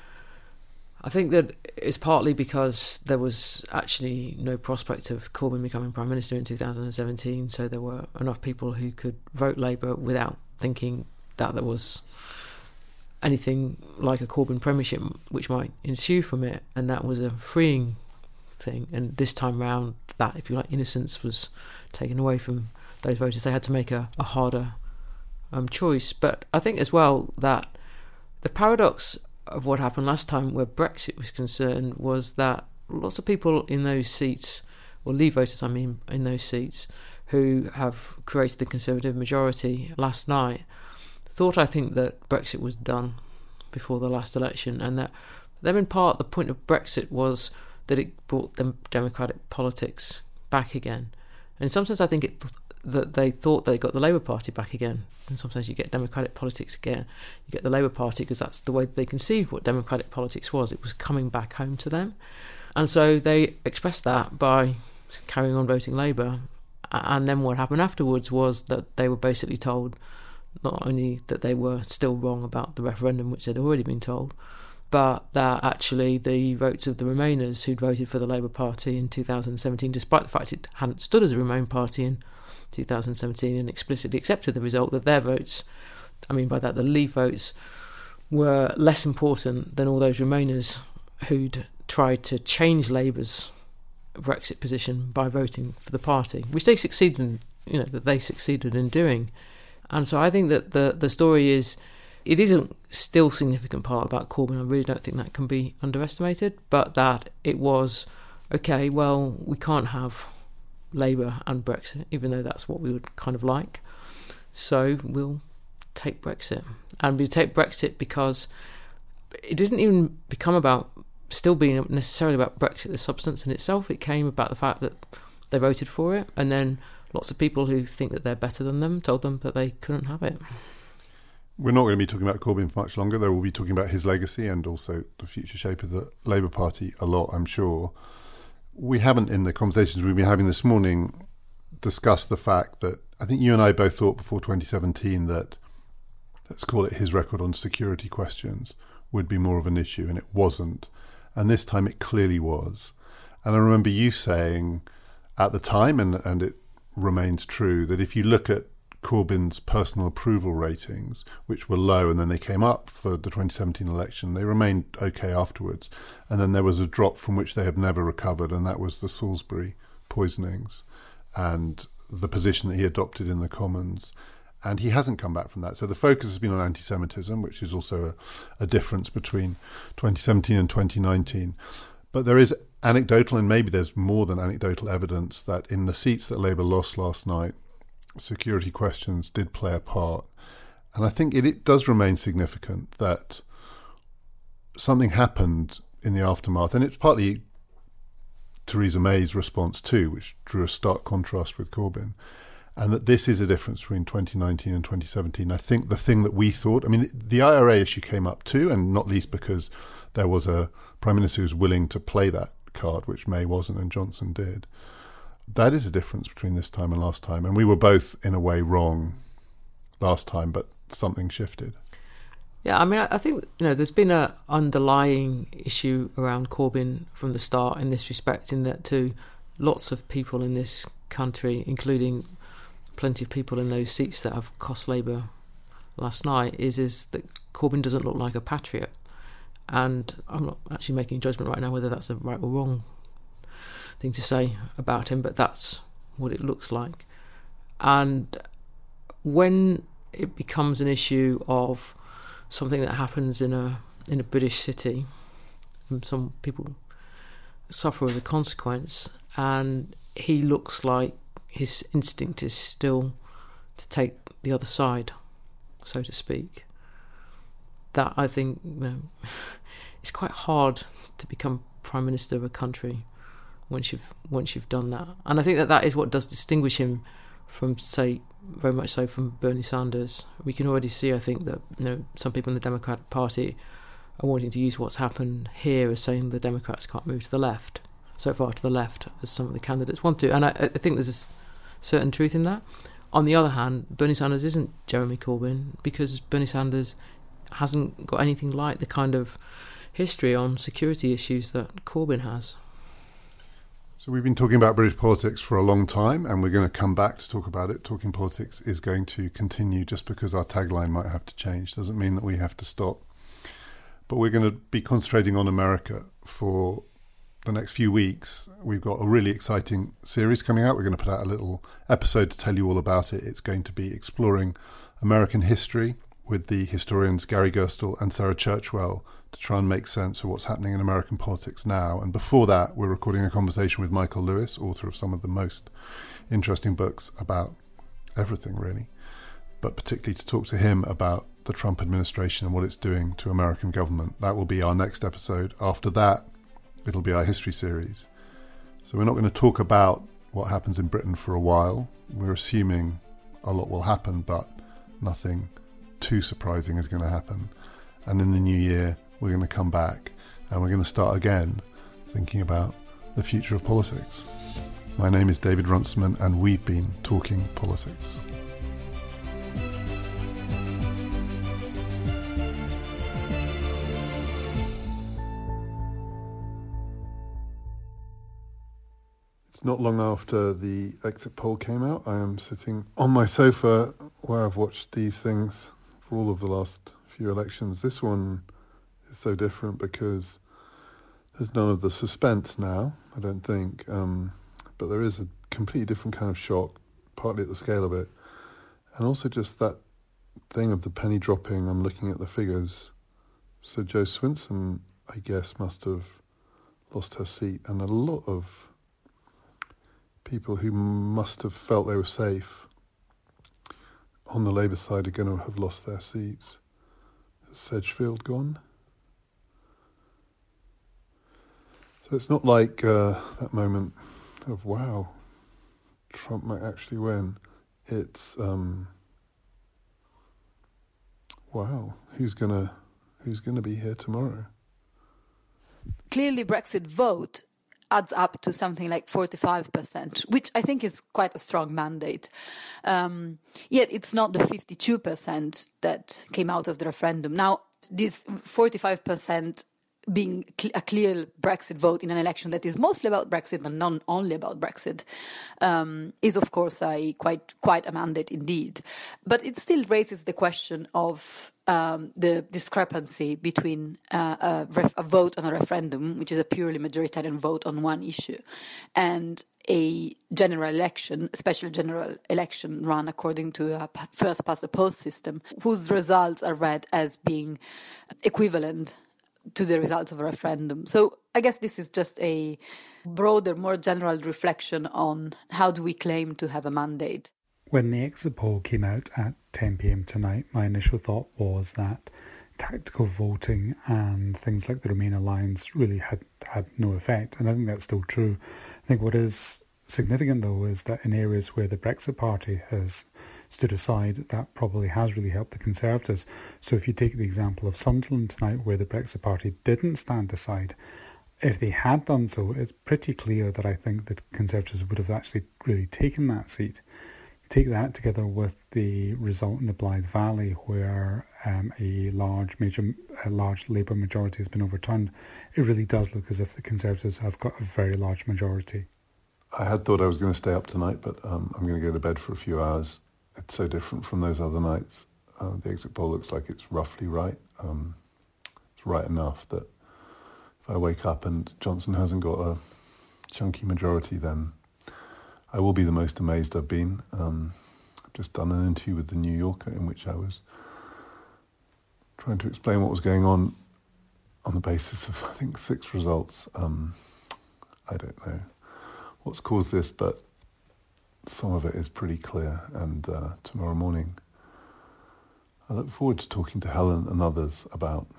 I think that it's partly because there was actually no prospect of Corbyn becoming Prime Minister in 2017, so there were enough people who could vote Labour without thinking that there was anything like a Corbyn premiership which might ensue from it, and that was a freeing thing. And this time round, that, if you like, innocence was taken away from those voters. They had to make a harder choice. But I think as well that the paradox of what happened last time where Brexit was concerned was that lots of people in those seats, or Leave voters I mean, in those seats, who have created the Conservative majority last night, thought, I think, that Brexit was done before the last election, and that them in part the point of Brexit was that it brought them democratic politics back again. And in some sense I think that they thought they got the Labour Party back again. And sometimes you get democratic politics again. You get the Labour Party because that's the way they conceived what democratic politics was. It was coming back home to them. And so they expressed that by carrying on voting Labour. And then what happened afterwards was that they were basically told not only that they were still wrong about the referendum, which they'd already been told, but that actually the votes of the Remainers who'd voted for the Labour Party in 2017, despite the fact it hadn't stood as a Remain party in 2017 and explicitly accepted the result, that their votes, I mean by that the Leave votes, were less important than all those Remainers who'd tried to change Labour's Brexit position by voting for the party, which they succeeded in doing. And so I think that the story is, it is a still significant part about Corbyn. I really don't think that can be underestimated, but that it was, okay, well, we can't have Labour and Brexit, even though that's what we would kind of like. So we'll take Brexit. And we take Brexit because it didn't even become about still being necessarily about Brexit, the substance in itself. It came about the fact that they voted for it, and then lots of people who think that they're better than them told them that they couldn't have it. We're not going to be talking about Corbyn for much longer, though we'll be talking about his legacy and also the future shape of the Labour Party a lot, I'm sure. We haven't, in the conversations we've been having this morning, discussed the fact that I think you and I both thought before 2017 that, let's call it, his record on security questions would be more of an issue, and it wasn't. And this time it clearly was. And I remember you saying at the time, and it remains true, that if you look at Corbyn's personal approval ratings, which were low and then they came up for the 2017 election, they remained okay afterwards. And then there was a drop from which they have never recovered, and that was the Salisbury poisonings and the position that he adopted in the Commons. And he hasn't come back from that. So the focus has been on anti-Semitism, which is also a difference between 2017 and 2019. But there is anecdotal, and maybe there's more than anecdotal evidence, that in the seats that Labour lost last night, security questions did play a part. And I think it does remain significant that something happened in the aftermath, and it's partly Theresa May's response too, which drew a stark contrast with Corbyn, and that this is a difference between 2019 and 2017. I think the thing that we thought, I mean, the IRA issue came up too, and not least because there was a Prime Minister who was willing to play that card, which May wasn't and Johnson did. That is a difference between this time and last time. And we were both, in a way, wrong last time, but something shifted. Yeah, I mean, I think, there's been an underlying issue around Corbyn from the start in this respect, in that to lots of people in this country, including plenty of people in those seats that have cost Labour last night, is that Corbyn doesn't look like a patriot. And I'm not actually making a judgment right now whether that's a right or wrong thing to say about him, but that's what it looks like. And when it becomes an issue of something that happens in a British city, and some people suffer as a consequence, and he looks like his instinct is still to take the other side, so to speak, that I think it's quite hard to become Prime Minister of a country once you've done that. And I think that is what does distinguish him from, say, very much so from Bernie Sanders. We can already see, I think, that some people in the Democratic Party are wanting to use what's happened here as saying the Democrats can't move to the left, so far to the left as some of the candidates want to. And I think there's a certain truth in that. On the other hand, Bernie Sanders isn't Jeremy Corbyn, because Bernie Sanders hasn't got anything like the kind of history on security issues that Corbyn has. So we've been talking about British politics for a long time, and we're going to come back to talk about it. Talking Politics is going to continue. Just because our tagline might have to change doesn't mean that we have to stop. But we're going to be concentrating on America for the next few weeks. We've got a really exciting series coming out. We're going to put out a little episode to tell you all about it. It's going to be exploring American history with the historians Gary Gerstle and Sarah Churchwell to try and make sense of what's happening in American politics now. And before that, we're recording a conversation with Michael Lewis, author of some of the most interesting books about everything, really, but particularly to talk to him about the Trump administration and what it's doing to American government. That will be our next episode. After that, it'll be our history series. So we're not going to talk about what happens in Britain for a while. We're assuming a lot will happen, but nothing too surprising is going to happen. And in the new year, we're going to come back and we're going to start again thinking about the future of politics. My name is David Runciman, and we've been Talking Politics. It's not long after the exit poll came out. I am sitting on my sofa where I've watched these things for all of the last few elections. This one is so different because there's none of the suspense now, I don't think. But there is a completely different kind of shock, partly at the scale of it. And also just that thing of the penny dropping. I'm looking at the figures. So Jo Swinson, I guess, must have lost her seat. And a lot of people who must have felt they were safe on the Labour side are going to have lost their seats. Has Sedgefield gone? So it's not like that moment of, wow, Trump might actually win. It's, wow, who's gonna be here tomorrow? Clearly, Brexit vote adds up to something like 45%, which I think is quite a strong mandate. Yet it's not the 52% that came out of the referendum. Now, this 45% being a clear Brexit vote in an election that is mostly about Brexit, but not only about Brexit, is of course quite a mandate indeed. But it still raises the question of the discrepancy between a vote on a referendum, which is a purely majoritarian vote on one issue, and a general election, a special general election run according to a first past the post system, whose results are read as being equivalent to the results of a referendum. So I guess this is just a broader, more general reflection on how do we claim to have a mandate. When the exit poll came out at 10 p.m. tonight, my initial thought was that tactical voting and things like the Remain Alliance really had no effect, and I think that's still true. I think what is significant, though, is that in areas where the Brexit Party has stood aside, that probably has really helped the Conservatives. So if you take the example of Sunderland tonight, where the Brexit Party didn't stand aside, if they had done so, it's pretty clear that I think the Conservatives would have actually really taken that seat. Take that together with the result in the Blythe Valley, where a large Labour majority has been overturned, it really does look as if the Conservatives have got a very large majority. I had thought I was going to stay up tonight, but I'm going to go to bed for a few hours. It's so different from those other nights. The exit poll looks like it's roughly right. It's right enough that if I wake up and Johnson hasn't got a chunky majority, then I will be the most amazed I've been. I've just done an interview with the New Yorker in which I was trying to explain what was going on the basis of, I think, 6 results. I don't know what's caused this, but some of it is pretty clear, and tomorrow morning I look forward to talking to Helen and others about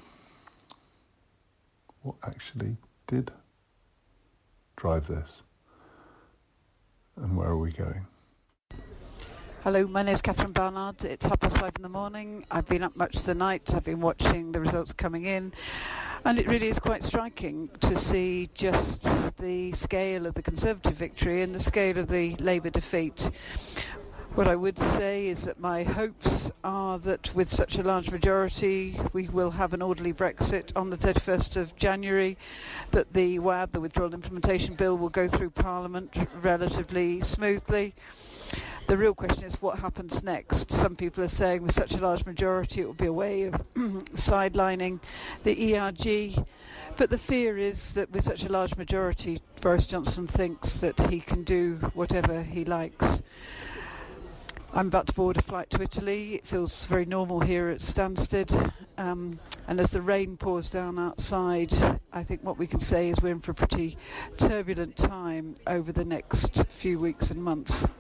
what actually did drive this and where are we going. Hello, my name is Catherine Barnard. It's 5:30 in the morning. I've been up much of the night. I've been watching the results coming in, and it really is quite striking to see just the scale of the Conservative victory and the scale of the Labour defeat. What I would say is that my hopes are that with such a large majority we will have an orderly Brexit on the 31st of January, that the WAB, the Withdrawal Implementation Bill, will go through Parliament relatively smoothly. The real question is what happens next. Some people are saying with such a large majority it will be a way of sidelining the ERG. But the fear is that with such a large majority, Boris Johnson thinks that he can do whatever he likes. I'm about to board a flight to Italy. It feels very normal here at Stansted. And as the rain pours down outside, I think what we can say is we're in for a pretty turbulent time over the next few weeks and months.